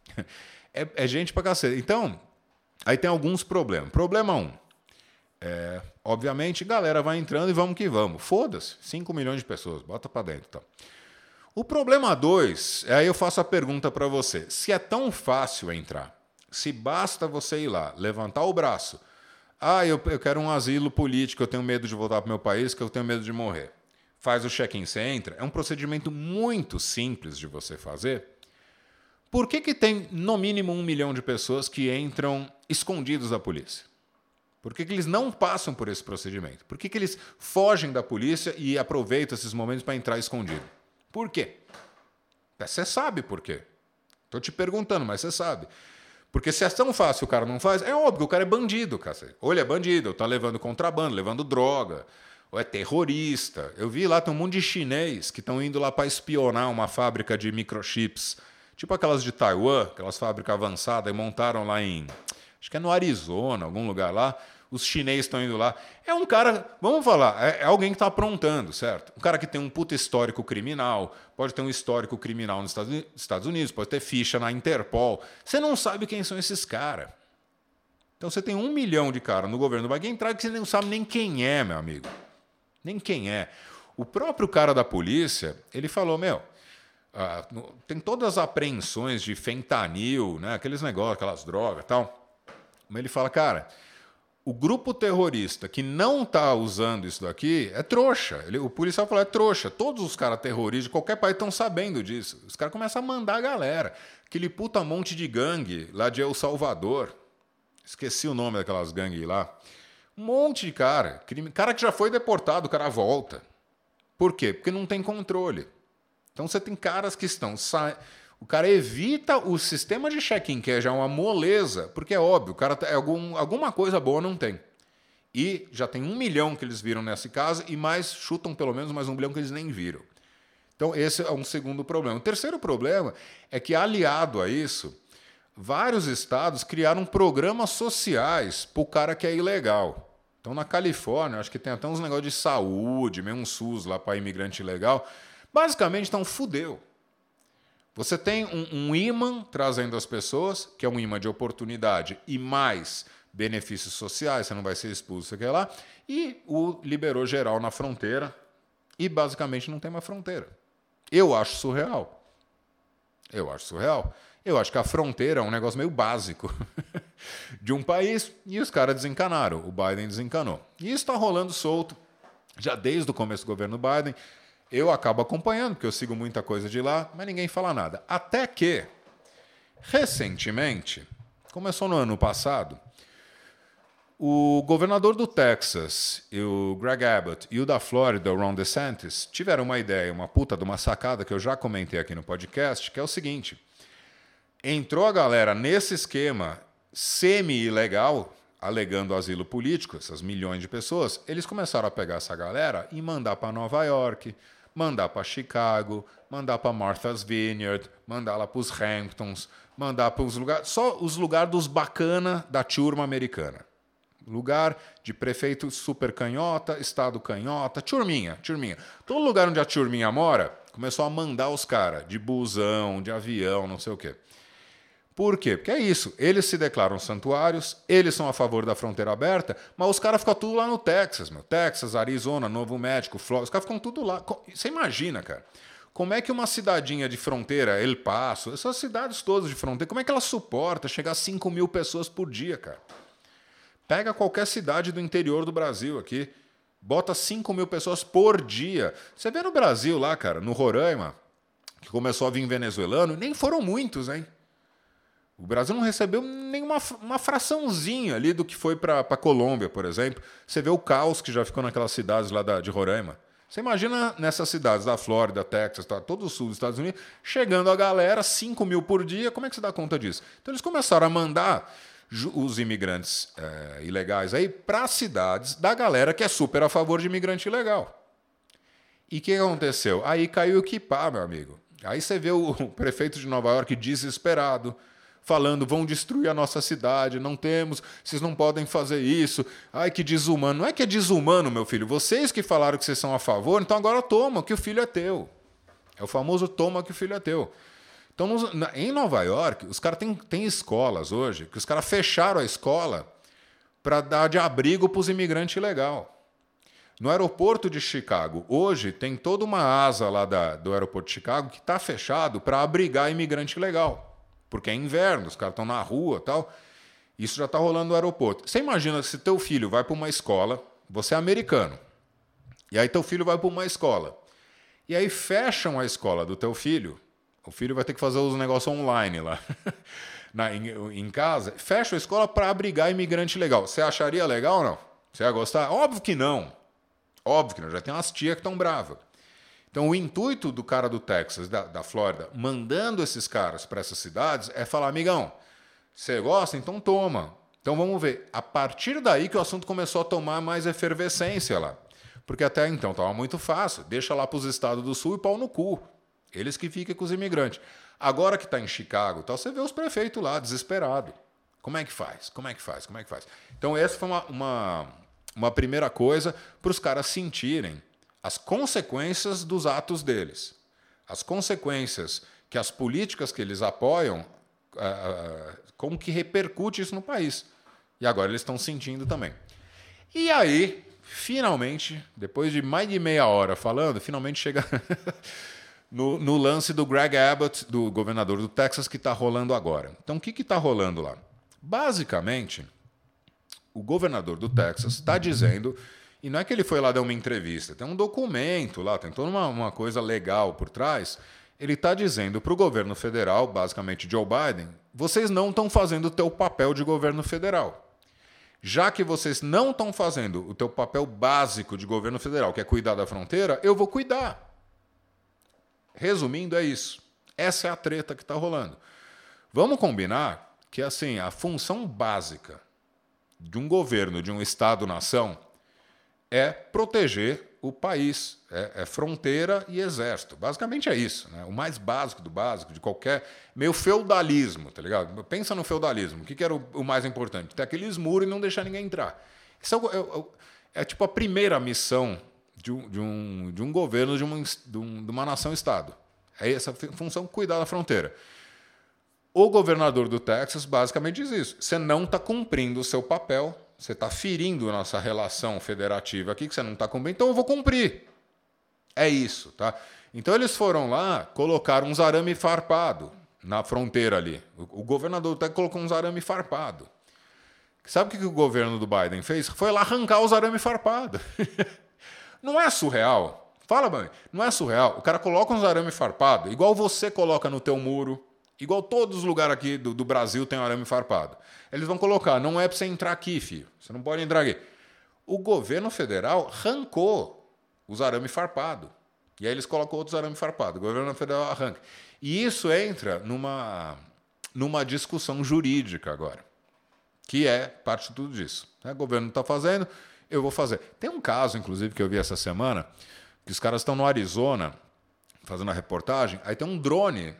É gente pra caceta. Então, aí tem alguns problemas. Problema 1. Obviamente, galera vai entrando e vamos que vamos. Foda-se. 5 milhões de pessoas. Bota pra dentro. Então. O problema 2, aí eu faço a pergunta pra você. Se é tão fácil entrar, se basta você ir lá, levantar o braço, eu quero um asilo político, eu tenho medo de voltar para o meu país, que eu tenho medo de morrer. Faz o check-in, você entra. É um procedimento muito simples de você fazer. Por que tem, no mínimo, 1 milhão de pessoas que entram escondidos da polícia? Por que eles não passam por esse procedimento? Por que eles fogem da polícia e aproveitam esses momentos para entrar escondido? Por quê? Você sabe por quê. Estou te perguntando, mas você sabe. Porque se é tão fácil o cara não faz, é óbvio, o cara é bandido, cacete. Ou ele é bandido, ou tá levando contrabando, levando droga, ou é terrorista. Eu vi lá, tem um monte de chinês que estão indo lá para espionar uma fábrica de microchips, tipo aquelas de Taiwan, aquelas fábricas avançadas, e montaram lá acho que é no Arizona, algum lugar lá. Os chineses estão indo lá. É um cara, vamos falar, é alguém que está aprontando, certo? Um cara que tem um puta histórico criminal, pode ter um histórico criminal nos Estados Unidos, pode ter ficha na Interpol. Você não sabe quem são esses caras. Então você tem 1 milhão de caras no governo do Biden entrar que você não sabe nem quem é, meu amigo. Nem quem é. O próprio cara da polícia, ele falou, tem todas as apreensões de fentanil, né? Aqueles negócios, aquelas drogas e tal. Mas ele fala, cara, o grupo terrorista que não está usando isso daqui é trouxa. O policial falou, é trouxa. Todos os caras terroristas de qualquer país estão sabendo disso. Os caras começam a mandar a galera. Aquele puta monte de gangue lá de El Salvador. Esqueci o nome daquelas gangues lá. Um monte de cara. Cara que já foi deportado, o cara volta. Por quê? Porque não tem controle. Então você tem caras que estão... O cara evita o sistema de check-in, que é já uma moleza, porque é óbvio, o cara alguma coisa boa não tem. E já tem 1 milhão que eles viram nesse caso e mais chutam pelo menos mais 1 milhão que eles nem viram. Então esse é um segundo problema. O terceiro problema é que, aliado a isso, vários estados criaram programas sociais para o cara que é ilegal. Então na Califórnia, acho que tem até uns negócios de saúde, meio um SUS lá para imigrante ilegal. Basicamente, então fudeu. Você tem um imã trazendo as pessoas, que é um imã de oportunidade e mais benefícios sociais, você não vai ser expulso, você quer lá, e o liberou geral na fronteira e basicamente não tem mais fronteira. Eu acho surreal. Eu acho surreal. Eu acho que a fronteira é um negócio meio básico de um país e os caras desencanaram. O Biden desencanou. E isso está rolando solto já desde o começo do governo Biden. Eu acabo acompanhando, porque eu sigo muita coisa de lá, mas ninguém fala nada. Até que, recentemente, começou no ano passado, o governador do Texas, o Greg Abbott, e o da Flórida, o Ron DeSantis, tiveram uma ideia, uma puta de uma sacada que eu já comentei aqui no podcast, que é o seguinte: entrou a galera nesse esquema semi-ilegal, alegando asilo político, essas milhões de pessoas, eles começaram a pegar essa galera e mandar para Nova York, mandar para Chicago, mandar para Martha's Vineyard, mandar lá para os Hamptons, mandar para os lugares, só os lugares dos bacana da turma americana. Lugar de prefeito super canhota, estado canhota, turminha. Todo lugar onde a turminha mora, começou a mandar os caras de busão, de avião, não sei o quê. Por quê? Porque é isso, eles se declaram santuários, eles são a favor da fronteira aberta, mas os caras ficam tudo lá no Texas, meu. Texas, Arizona, Novo México, Flórida, os caras ficam tudo lá. Você imagina, cara, como é que uma cidadinha de fronteira, El Paso, essas cidades todas de fronteira, como é que ela suporta chegar a 5 mil pessoas por dia, cara? Pega qualquer cidade do interior do Brasil aqui, bota 5 mil pessoas por dia. Você vê no Brasil lá, cara, no Roraima, que começou a vir venezuelano, nem foram muitos, hein? O Brasil não recebeu nenhuma uma fraçãozinha ali do que foi para a Colômbia, por exemplo. Você vê o caos que já ficou naquelas cidades lá de Roraima. Você imagina nessas cidades da Flórida, Texas, todo o sul dos Estados Unidos, chegando a galera, 5 mil por dia, como é que você dá conta disso? Então eles começaram a mandar os imigrantes ilegais aí para cidades da galera que é super a favor de imigrante ilegal. E o que aconteceu? Aí caiu o quipá, meu amigo. Aí você vê o prefeito de Nova York desesperado, falando, vão destruir a nossa cidade, não temos, vocês não podem fazer isso. Ai, que desumano. Não é que é desumano, meu filho. Vocês que falaram que vocês são a favor, então agora toma, que o filho é teu. É o famoso toma, que o filho é teu. Então, em Nova York, os caras têm escolas hoje, que os caras fecharam a escola para dar de abrigo para os imigrantes ilegais. No aeroporto de Chicago, hoje, tem toda uma asa lá do aeroporto de Chicago que está fechado para abrigar imigrante ilegal. Porque é inverno, os caras estão na rua e tal. Isso já está rolando no aeroporto. Você imagina se teu filho vai para uma escola, você é americano, e aí teu filho vai para uma escola, e aí fecham a escola do teu filho, o filho vai ter que fazer os negócios online lá, em casa, fecha a escola para abrigar imigrante legal. Você acharia legal ou não? Você ia gostar? Óbvio que não. Óbvio que não. Já tem umas tias que estão bravas. Então, o intuito do cara do Texas, da Flórida, mandando esses caras para essas cidades, é falar, amigão, você gosta? Então toma. Então vamos ver. A partir daí que o assunto começou a tomar mais efervescência lá. Porque até então estava muito fácil. Deixa lá para os estados do sul e pau no cu. Eles que ficam com os imigrantes. Agora que está em Chicago, tal, você vê os prefeitos lá, desesperados. Como é que faz? Como é que faz? Como é que faz? Então, essa foi uma primeira coisa para os caras sentirem as consequências dos atos deles. As consequências que as políticas que eles apoiam, como que repercute isso no país. E agora eles estão sentindo também. E aí, finalmente, depois de mais de meia hora falando, finalmente chega no lance do Greg Abbott, do governador do Texas, que está rolando agora. Então, o que está rolando lá? Basicamente, o governador do Texas está dizendo, e não é que ele foi lá dar uma entrevista, tem um documento lá, tem toda uma coisa legal por trás. Ele está dizendo para o governo federal, basicamente Joe Biden, vocês não estão fazendo o teu papel de governo federal. Já que vocês não estão fazendo o teu papel básico de governo federal, que é cuidar da fronteira, eu vou cuidar. Resumindo, é isso. Essa é a treta que está rolando. Vamos combinar que assim, a função básica de um governo, de um Estado-nação, é proteger o país, é fronteira e exército. Basicamente é isso, né? O mais básico do básico, de qualquer... Meio feudalismo, tá ligado? Pensa no feudalismo. O que era o mais importante? Ter aqueles muros e não deixar ninguém entrar. Isso é tipo a primeira missão de um governo, de uma nação-estado. É essa função, cuidar da fronteira. O governador do Texas basicamente diz isso. Você não está cumprindo o seu papel, você está ferindo a nossa relação federativa aqui, que você não está cumprindo, então eu vou cumprir. É isso, tá? Então eles foram lá, colocaram uns arame farpado na fronteira ali. O governador do Texas colocou uns arame farpado. Sabe o que o governo do Biden fez? Foi lá arrancar os arame farpado. Não é surreal? Fala, mãe. Não é surreal? O cara coloca uns arame farpado, igual você coloca no teu muro, igual todos os lugares aqui do Brasil tem arame farpado. Eles vão colocar, não é para você entrar aqui, filho. Você não pode entrar aqui. O governo federal arrancou os arame farpado. E aí eles colocam outros arame farpado. O governo federal arranca. E isso entra numa discussão jurídica agora, que é parte de tudo disso. O governo está fazendo, eu vou fazer. Tem um caso, inclusive, que eu vi essa semana, que os caras estão no Arizona fazendo a reportagem, aí tem um drone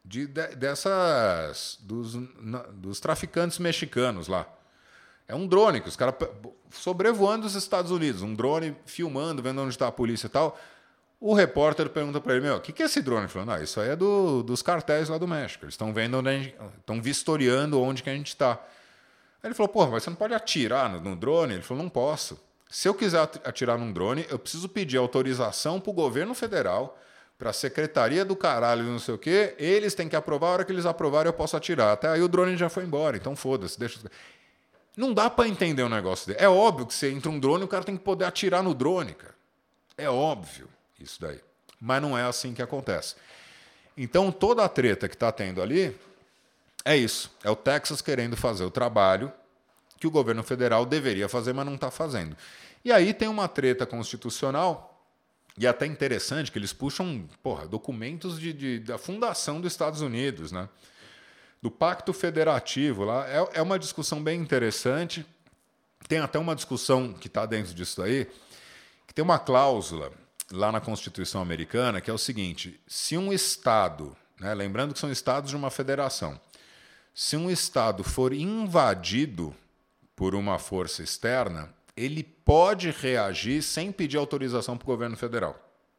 dos traficantes mexicanos lá. É um drone que os caras sobrevoando os Estados Unidos, um drone filmando, vendo onde está a polícia e tal. O repórter pergunta para ele, o que é esse drone? Ele falou, não, isso aí é dos cartéis lá do México. Eles estão vendo estão vistoriando onde que a gente está. Aí ele falou, porra, mas você não pode atirar no drone? Ele falou, não posso. Se eu quiser atirar num drone, eu preciso pedir autorização para o governo federal, para a secretaria do caralho, não sei o quê, eles têm que aprovar, a hora que eles aprovarem eu posso atirar. Até aí o drone já foi embora, então foda-se, deixa... Não dá para entender um negócio dele. É óbvio que você entra um drone, o cara tem que poder atirar no drone, cara. É óbvio isso daí. Mas não é assim que acontece. Então toda a treta que está tendo ali é isso. É o Texas querendo fazer o trabalho que o governo federal deveria fazer, mas não está fazendo. E aí tem uma treta constitucional. E é até interessante que eles puxam documentos da fundação dos Estados Unidos, né? Do Pacto Federativo. Lá. É uma discussão bem interessante. Tem até uma discussão que está dentro disso aí, que tem uma cláusula lá na Constituição americana, que é o seguinte, se um Estado, né, lembrando que são estados de uma federação, se um Estado for invadido por uma força externa, ele pode reagir sem pedir autorização para o governo federal.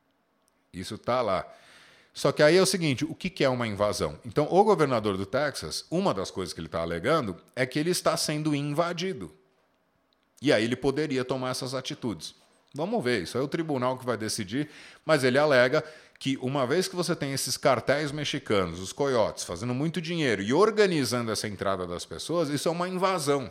Isso está lá. Só que aí é o seguinte, o que é uma invasão? Então, o governador do Texas, uma das coisas que ele está alegando é que ele está sendo invadido. E aí ele poderia tomar essas atitudes. Vamos ver, isso é o tribunal que vai decidir, mas ele alega que uma vez que você tem esses cartéis mexicanos, os coiotes, fazendo muito dinheiro e organizando essa entrada das pessoas, isso é uma invasão.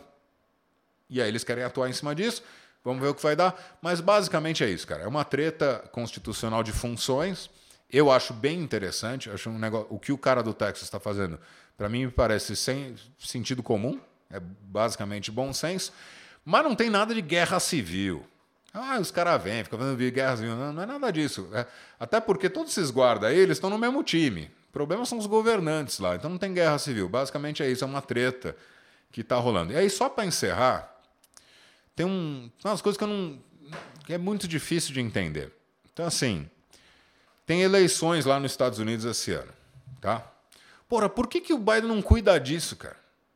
E aí eles querem atuar em cima disso, vamos ver o que vai dar. Mas basicamente é isso, cara. É uma treta constitucional de funções. Eu acho bem interessante, acho um negócio, o que o cara do Texas está fazendo, para mim me parece sem sentido comum, é basicamente bom senso, mas não tem nada de guerra civil. Os caras vêm, ficam vendo guerra civil. Não é nada disso. Até porque todos esses guardas aí, eles estão no mesmo time. O problema são os governantes lá, então não tem guerra civil. Basicamente é isso, é uma treta que está rolando. E aí, só para encerrar, tem umas coisas que é muito difícil de entender. Então, assim, tem eleições lá nos Estados Unidos esse ano, tá? Porra, por que o Biden não cuida disso, cara?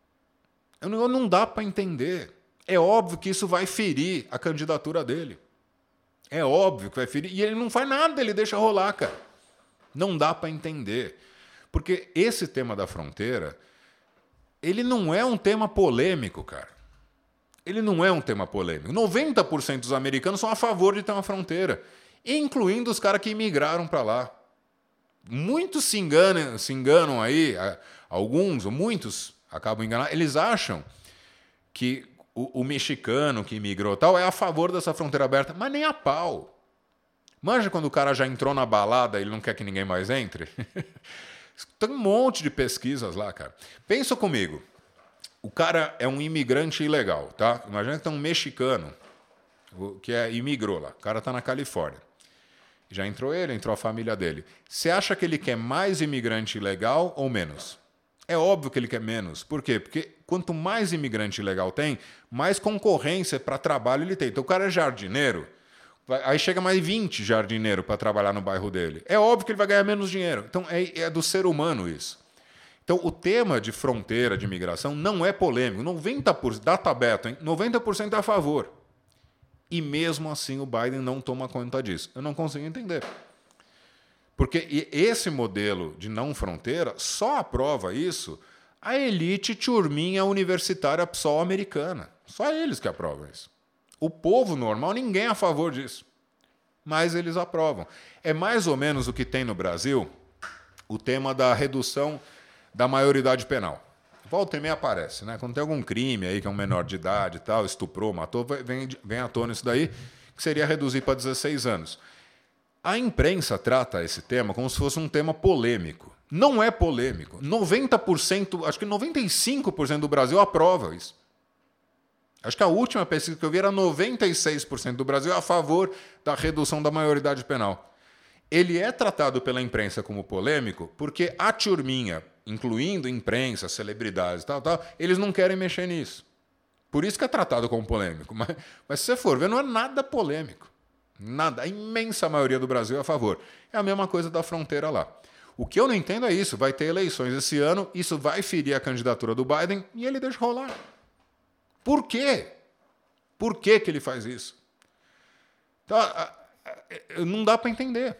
Não dá para entender. É óbvio que isso vai ferir a candidatura dele. É óbvio que vai ferir. E ele não faz nada, ele deixa rolar, cara. Não dá para entender. Porque esse tema da fronteira, ele não é um tema polêmico, cara. Ele não é um tema polêmico. 90% dos americanos são a favor de ter uma fronteira, incluindo os caras que imigraram para lá. Muitos se enganam aí, alguns ou muitos acabam enganando. Eles acham que o mexicano que imigrou tal é a favor dessa fronteira aberta, mas nem a pau. Manja quando o cara já entrou na balada e ele não quer que ninguém mais entre? Tem um monte de pesquisas lá, cara. Pensa comigo. O cara é um imigrante ilegal, tá? Imagina que tem um mexicano que imigrou lá. O cara tá na Califórnia. Já entrou ele, entrou a família dele. Você acha que ele quer mais imigrante ilegal ou menos? É óbvio que ele quer menos. Por quê? Porque quanto mais imigrante ilegal tem, mais concorrência para trabalho ele tem. Então o cara é jardineiro, aí chega mais 20 jardineiros para trabalhar no bairro dele. É óbvio que ele vai ganhar menos dinheiro. Então é do ser humano isso. Então o tema de fronteira, de imigração, não é polêmico. 90%, data aberta, hein? 90% é a favor. E mesmo assim o Biden não toma conta disso. Eu não consigo entender. Porque esse modelo de não fronteira só aprova isso a elite turminha universitária PSOL-americana. Só eles que aprovam isso. O povo normal, ninguém é a favor disso. Mas eles aprovam. É mais ou menos o que tem no Brasil o tema da redução da maioridade penal. Volta e meia aparece, né? Quando tem algum crime aí que é um menor de idade e tal, estuprou, matou, vem à tona isso daí, que seria reduzir para 16 anos. A imprensa trata esse tema como se fosse um tema polêmico. Não é polêmico. 90%, acho que 95% do Brasil aprova isso. Acho que a última pesquisa que eu vi era 96% do Brasil a favor da redução da maioridade penal. Ele é tratado pela imprensa como polêmico porque a turminha, incluindo imprensa, celebridades e tal, eles não querem mexer nisso. Por isso que é tratado como polêmico. Mas se você for ver, não é nada polêmico. Nada. A imensa maioria do Brasil é a favor. É a mesma coisa da fronteira lá. O que eu não entendo é isso. Vai ter eleições esse ano, isso vai ferir a candidatura do Biden e ele deixa rolar. Por quê? Por que ele faz isso? Então, não dá para entender.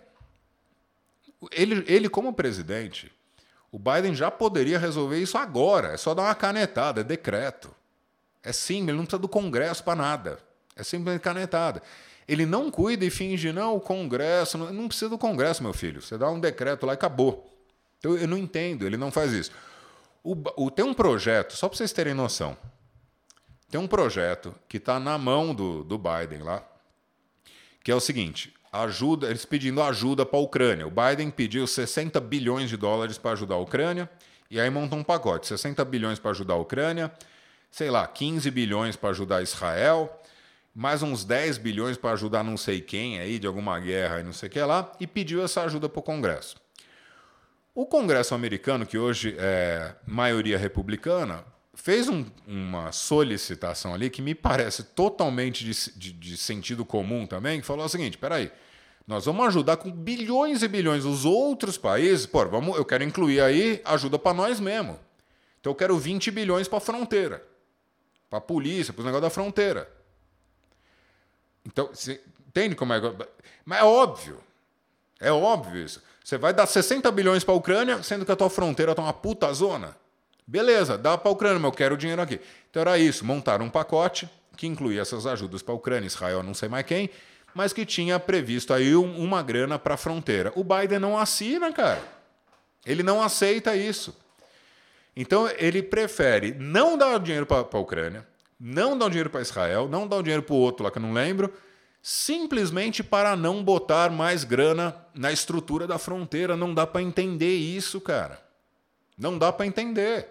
Ele, como presidente, o Biden já poderia resolver isso agora. É só dar uma canetada, é decreto. É simples, ele não precisa do Congresso para nada. É simplesmente canetada. Ele não cuida e finge, não, o Congresso... Não precisa do Congresso, meu filho. Você dá um decreto lá e acabou. Então, eu não entendo, ele não faz isso. Tem um projeto, só para vocês terem noção. Tem um projeto que está na mão do Biden lá, que é o seguinte, eles pedindo ajuda para a Ucrânia. O Biden pediu 60 bilhões de dólares para ajudar a Ucrânia, e aí monta um pacote, 60 bilhões para ajudar a Ucrânia, sei lá, 15 bilhões para ajudar Israel, mais uns 10 bilhões para ajudar não sei quem aí, de alguma guerra e não sei o que lá, e pediu essa ajuda para o Congresso. O Congresso americano, que hoje é maioria republicana, fez uma solicitação ali que me parece totalmente de sentido comum também, que falou o seguinte, peraí, nós vamos ajudar com bilhões e bilhões os outros países, eu quero incluir aí ajuda para nós mesmo. Então eu quero 20 bilhões para a fronteira, para a polícia, para os negócios da fronteira. Então, você entende como é? Mas é óbvio isso. Você vai dar 60 bilhões para a Ucrânia, sendo que a tua fronteira está uma puta zona. Beleza, dá para a Ucrânia, mas eu quero o dinheiro aqui. Então era isso, montaram um pacote que incluía essas ajudas para a Ucrânia, Israel, não sei mais quem, mas que tinha previsto aí uma grana para a fronteira. O Biden não assina, cara. Ele não aceita isso. Então ele prefere não dar o dinheiro para a Ucrânia, não dar o dinheiro para Israel, não dar o dinheiro para o outro lá que eu não lembro, simplesmente para não botar mais grana na estrutura da fronteira. Não dá para entender isso, cara. Não dá para entender.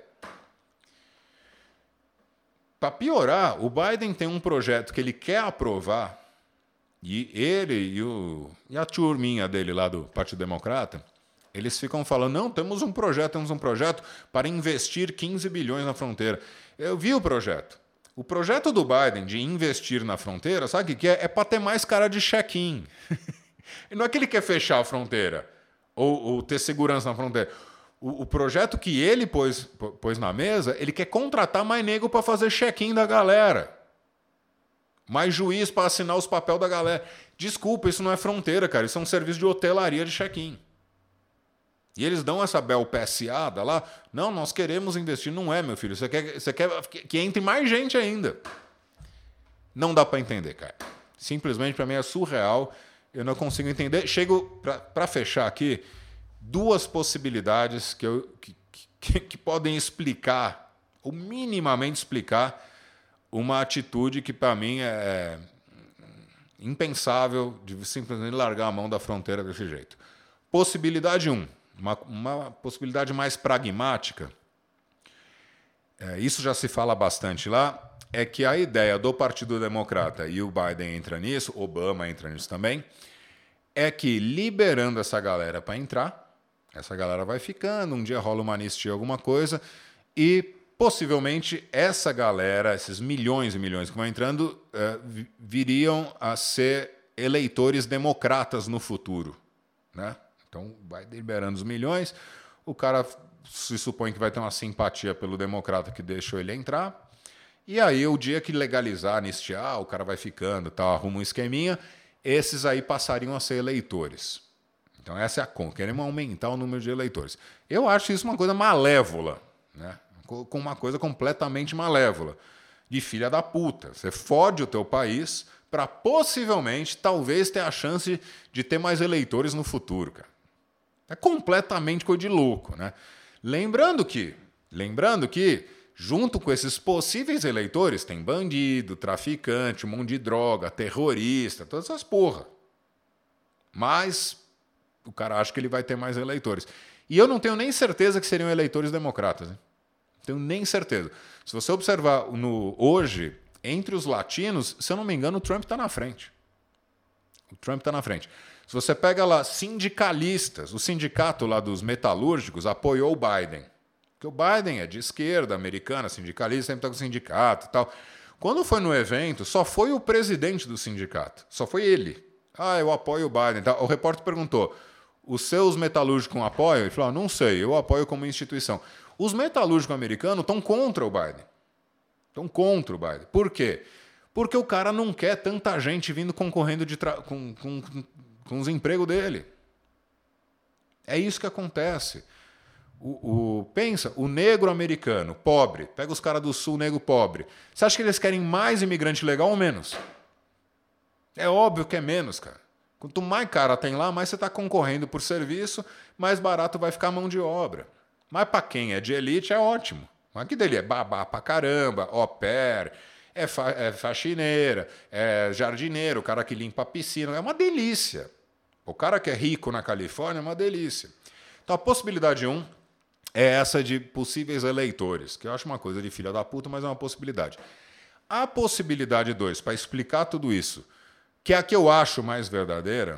Para piorar, o Biden tem um projeto que ele quer aprovar, e ele e a turminha dele lá do Partido Democrata, eles ficam falando, não, temos um projeto para investir 15 bilhões na fronteira. Eu vi o projeto. O projeto do Biden de investir na fronteira, sabe o que é? É para ter mais cara de check-in. Não é que ele quer fechar a fronteira ou ter segurança na fronteira. O projeto que ele pôs na mesa, ele quer contratar mais nego para fazer check-in da galera. Mais juiz para assinar os papéis da galera. Desculpa, isso não é fronteira, cara. Isso é um serviço de hotelaria de check-in. E eles dão essa belpeciada lá. Não, nós queremos investir. Não é, meu filho. Você quer que entre mais gente ainda. Não dá para entender, cara. Simplesmente, para mim, é surreal. Eu não consigo entender. Chego, para fechar aqui, duas possibilidades que podem explicar, ou minimamente explicar, uma atitude que, para mim, é impensável de simplesmente largar a mão da fronteira desse jeito. Possibilidade 1. Uma possibilidade mais pragmática, isso já se fala bastante lá, é que a ideia do Partido Democrata, e o Biden entra nisso, Obama entra nisso também, é que liberando essa galera para entrar, essa galera vai ficando, um dia rola uma anistia, alguma coisa, e possivelmente essa galera, esses milhões e milhões que vão entrando, viriam a ser eleitores democratas no futuro, né? Então vai liberando os milhões, o cara se supõe que vai ter uma simpatia pelo democrata que deixou ele entrar, e aí o dia que legalizar, anistiar, o cara vai ficando, tal, arruma um esqueminha, esses aí passariam a ser eleitores. Então essa é a conta, queremos aumentar o número de eleitores. Eu acho isso uma coisa malévola, né? Com uma coisa completamente malévola, de filha da puta. Você fode o teu país para possivelmente, talvez, ter a chance de ter mais eleitores no futuro, cara. É completamente coisa de louco, né? Lembrando que, junto com esses possíveis eleitores, tem bandido, traficante, um monte de droga, terrorista, todas essas porra. Mas o cara acha que ele vai ter mais eleitores. E eu não tenho nem certeza que seriam eleitores democratas, né? Tenho nem certeza. Se você observar hoje, entre os latinos, se eu não me engano, o Trump está na frente. O Trump está na frente. Se você pega lá sindicalistas, o sindicato lá dos metalúrgicos apoiou o Biden. Porque o Biden é de esquerda, americana, sindicalista, sempre está com o sindicato e tal. Quando foi no evento, só foi o presidente do sindicato. Só foi ele. Ah, eu apoio o Biden. O repórter perguntou, os seus metalúrgicos apoiam? Ele falou, não sei, eu apoio como instituição. Os metalúrgicos americanos estão contra o Biden. Estão contra o Biden. Por quê? Porque o cara não quer tanta gente vindo concorrendo com os empregos dele. É isso que acontece. Pensa, o negro americano, pobre, pega os caras do sul, negro pobre. Você acha que eles querem mais imigrante legal ou menos? É óbvio que é menos, cara. Quanto mais cara tem lá, mais você está concorrendo por serviço, mais barato vai ficar a mão de obra. Mas para quem é de elite é ótimo. Mas que dele é babá pra caramba, au pair, é faxineira, é jardineiro, o cara que limpa a piscina. É uma delícia. O cara que é rico na Califórnia é uma delícia. Então a possibilidade 1 é essa de possíveis eleitores, que eu acho uma coisa de filha da puta, mas é uma possibilidade. A possibilidade 2, para explicar tudo isso, que é a que eu acho mais verdadeira,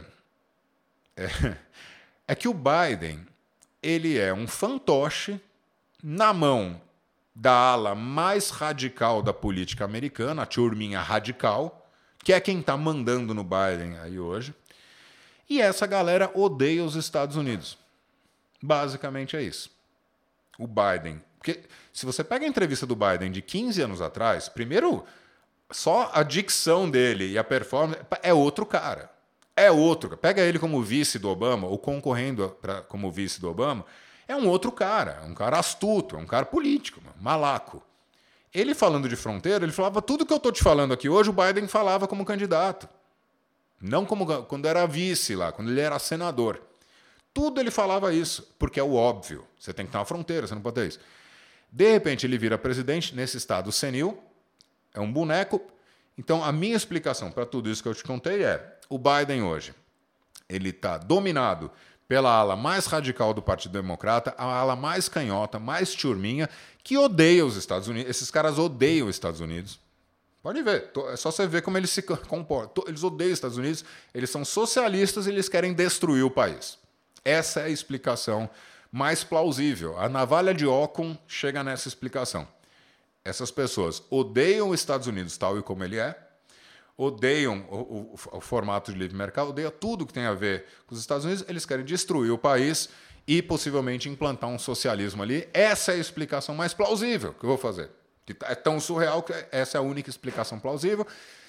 é que o Biden ele é um fantoche na mão da ala mais radical da política americana, a turminha radical, que é quem está mandando no Biden aí hoje. E essa galera odeia os Estados Unidos. Basicamente é isso. O Biden... Porque se você pega a entrevista do Biden de 15 anos atrás, primeiro, só a dicção dele e a performance é outro cara. É outro. Pega ele como vice do Obama, ou concorrendo como vice do Obama, é um outro cara. É um cara astuto, é um cara político, malaco. Ele falando de fronteira, ele falava tudo que eu estou te falando aqui hoje, o Biden falava como candidato. Não como quando era vice lá, quando ele era senador. Tudo ele falava isso, porque é o óbvio. Você tem que ter uma fronteira, você não pode ter isso. De repente ele vira presidente nesse estado senil, é um boneco. Então a minha explicação para tudo isso que eu te contei é: o Biden hoje, ele está dominado pela ala mais radical do Partido Democrata, a ala mais canhota, mais turminha, que odeia os Estados Unidos. Esses caras odeiam os Estados Unidos. Pode ver, é só você ver como eles se comportam. Eles odeiam os Estados Unidos, eles são socialistas e eles querem destruir o país. Essa é a explicação mais plausível. A navalha de Occam chega nessa explicação. Essas pessoas odeiam os Estados Unidos tal e como ele é, odeiam o formato de livre mercado, odeiam tudo que tem a ver com os Estados Unidos, eles querem destruir o país e possivelmente implantar um socialismo ali. Essa é a explicação mais plausível que eu vou fazer. É tão surreal que essa é a única explicação plausível.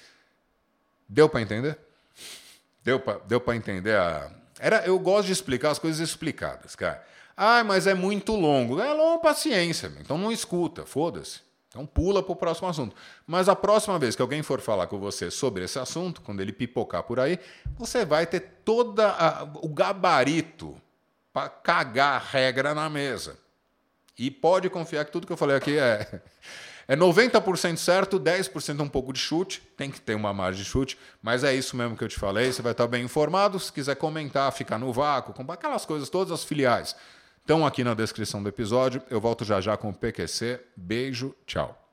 Deu para entender? Deu para entender eu gosto de explicar as coisas explicadas, cara. Ah, mas é muito longo. É longo, paciência. Então não escuta, foda-se. Então pula para o próximo assunto. Mas a próxima vez que alguém for falar com você sobre esse assunto, quando ele pipocar por aí, você vai ter todo o gabarito para cagar a regra na mesa. E pode confiar que tudo que eu falei aqui é 90% certo, 10% um pouco de chute. Tem que ter uma margem de chute, mas é isso mesmo que eu te falei. Você vai estar bem informado. Se quiser comentar, ficar no vácuo, aquelas coisas, todas as filiais estão aqui na descrição do episódio. Eu volto já já com o PQC. Beijo, tchau.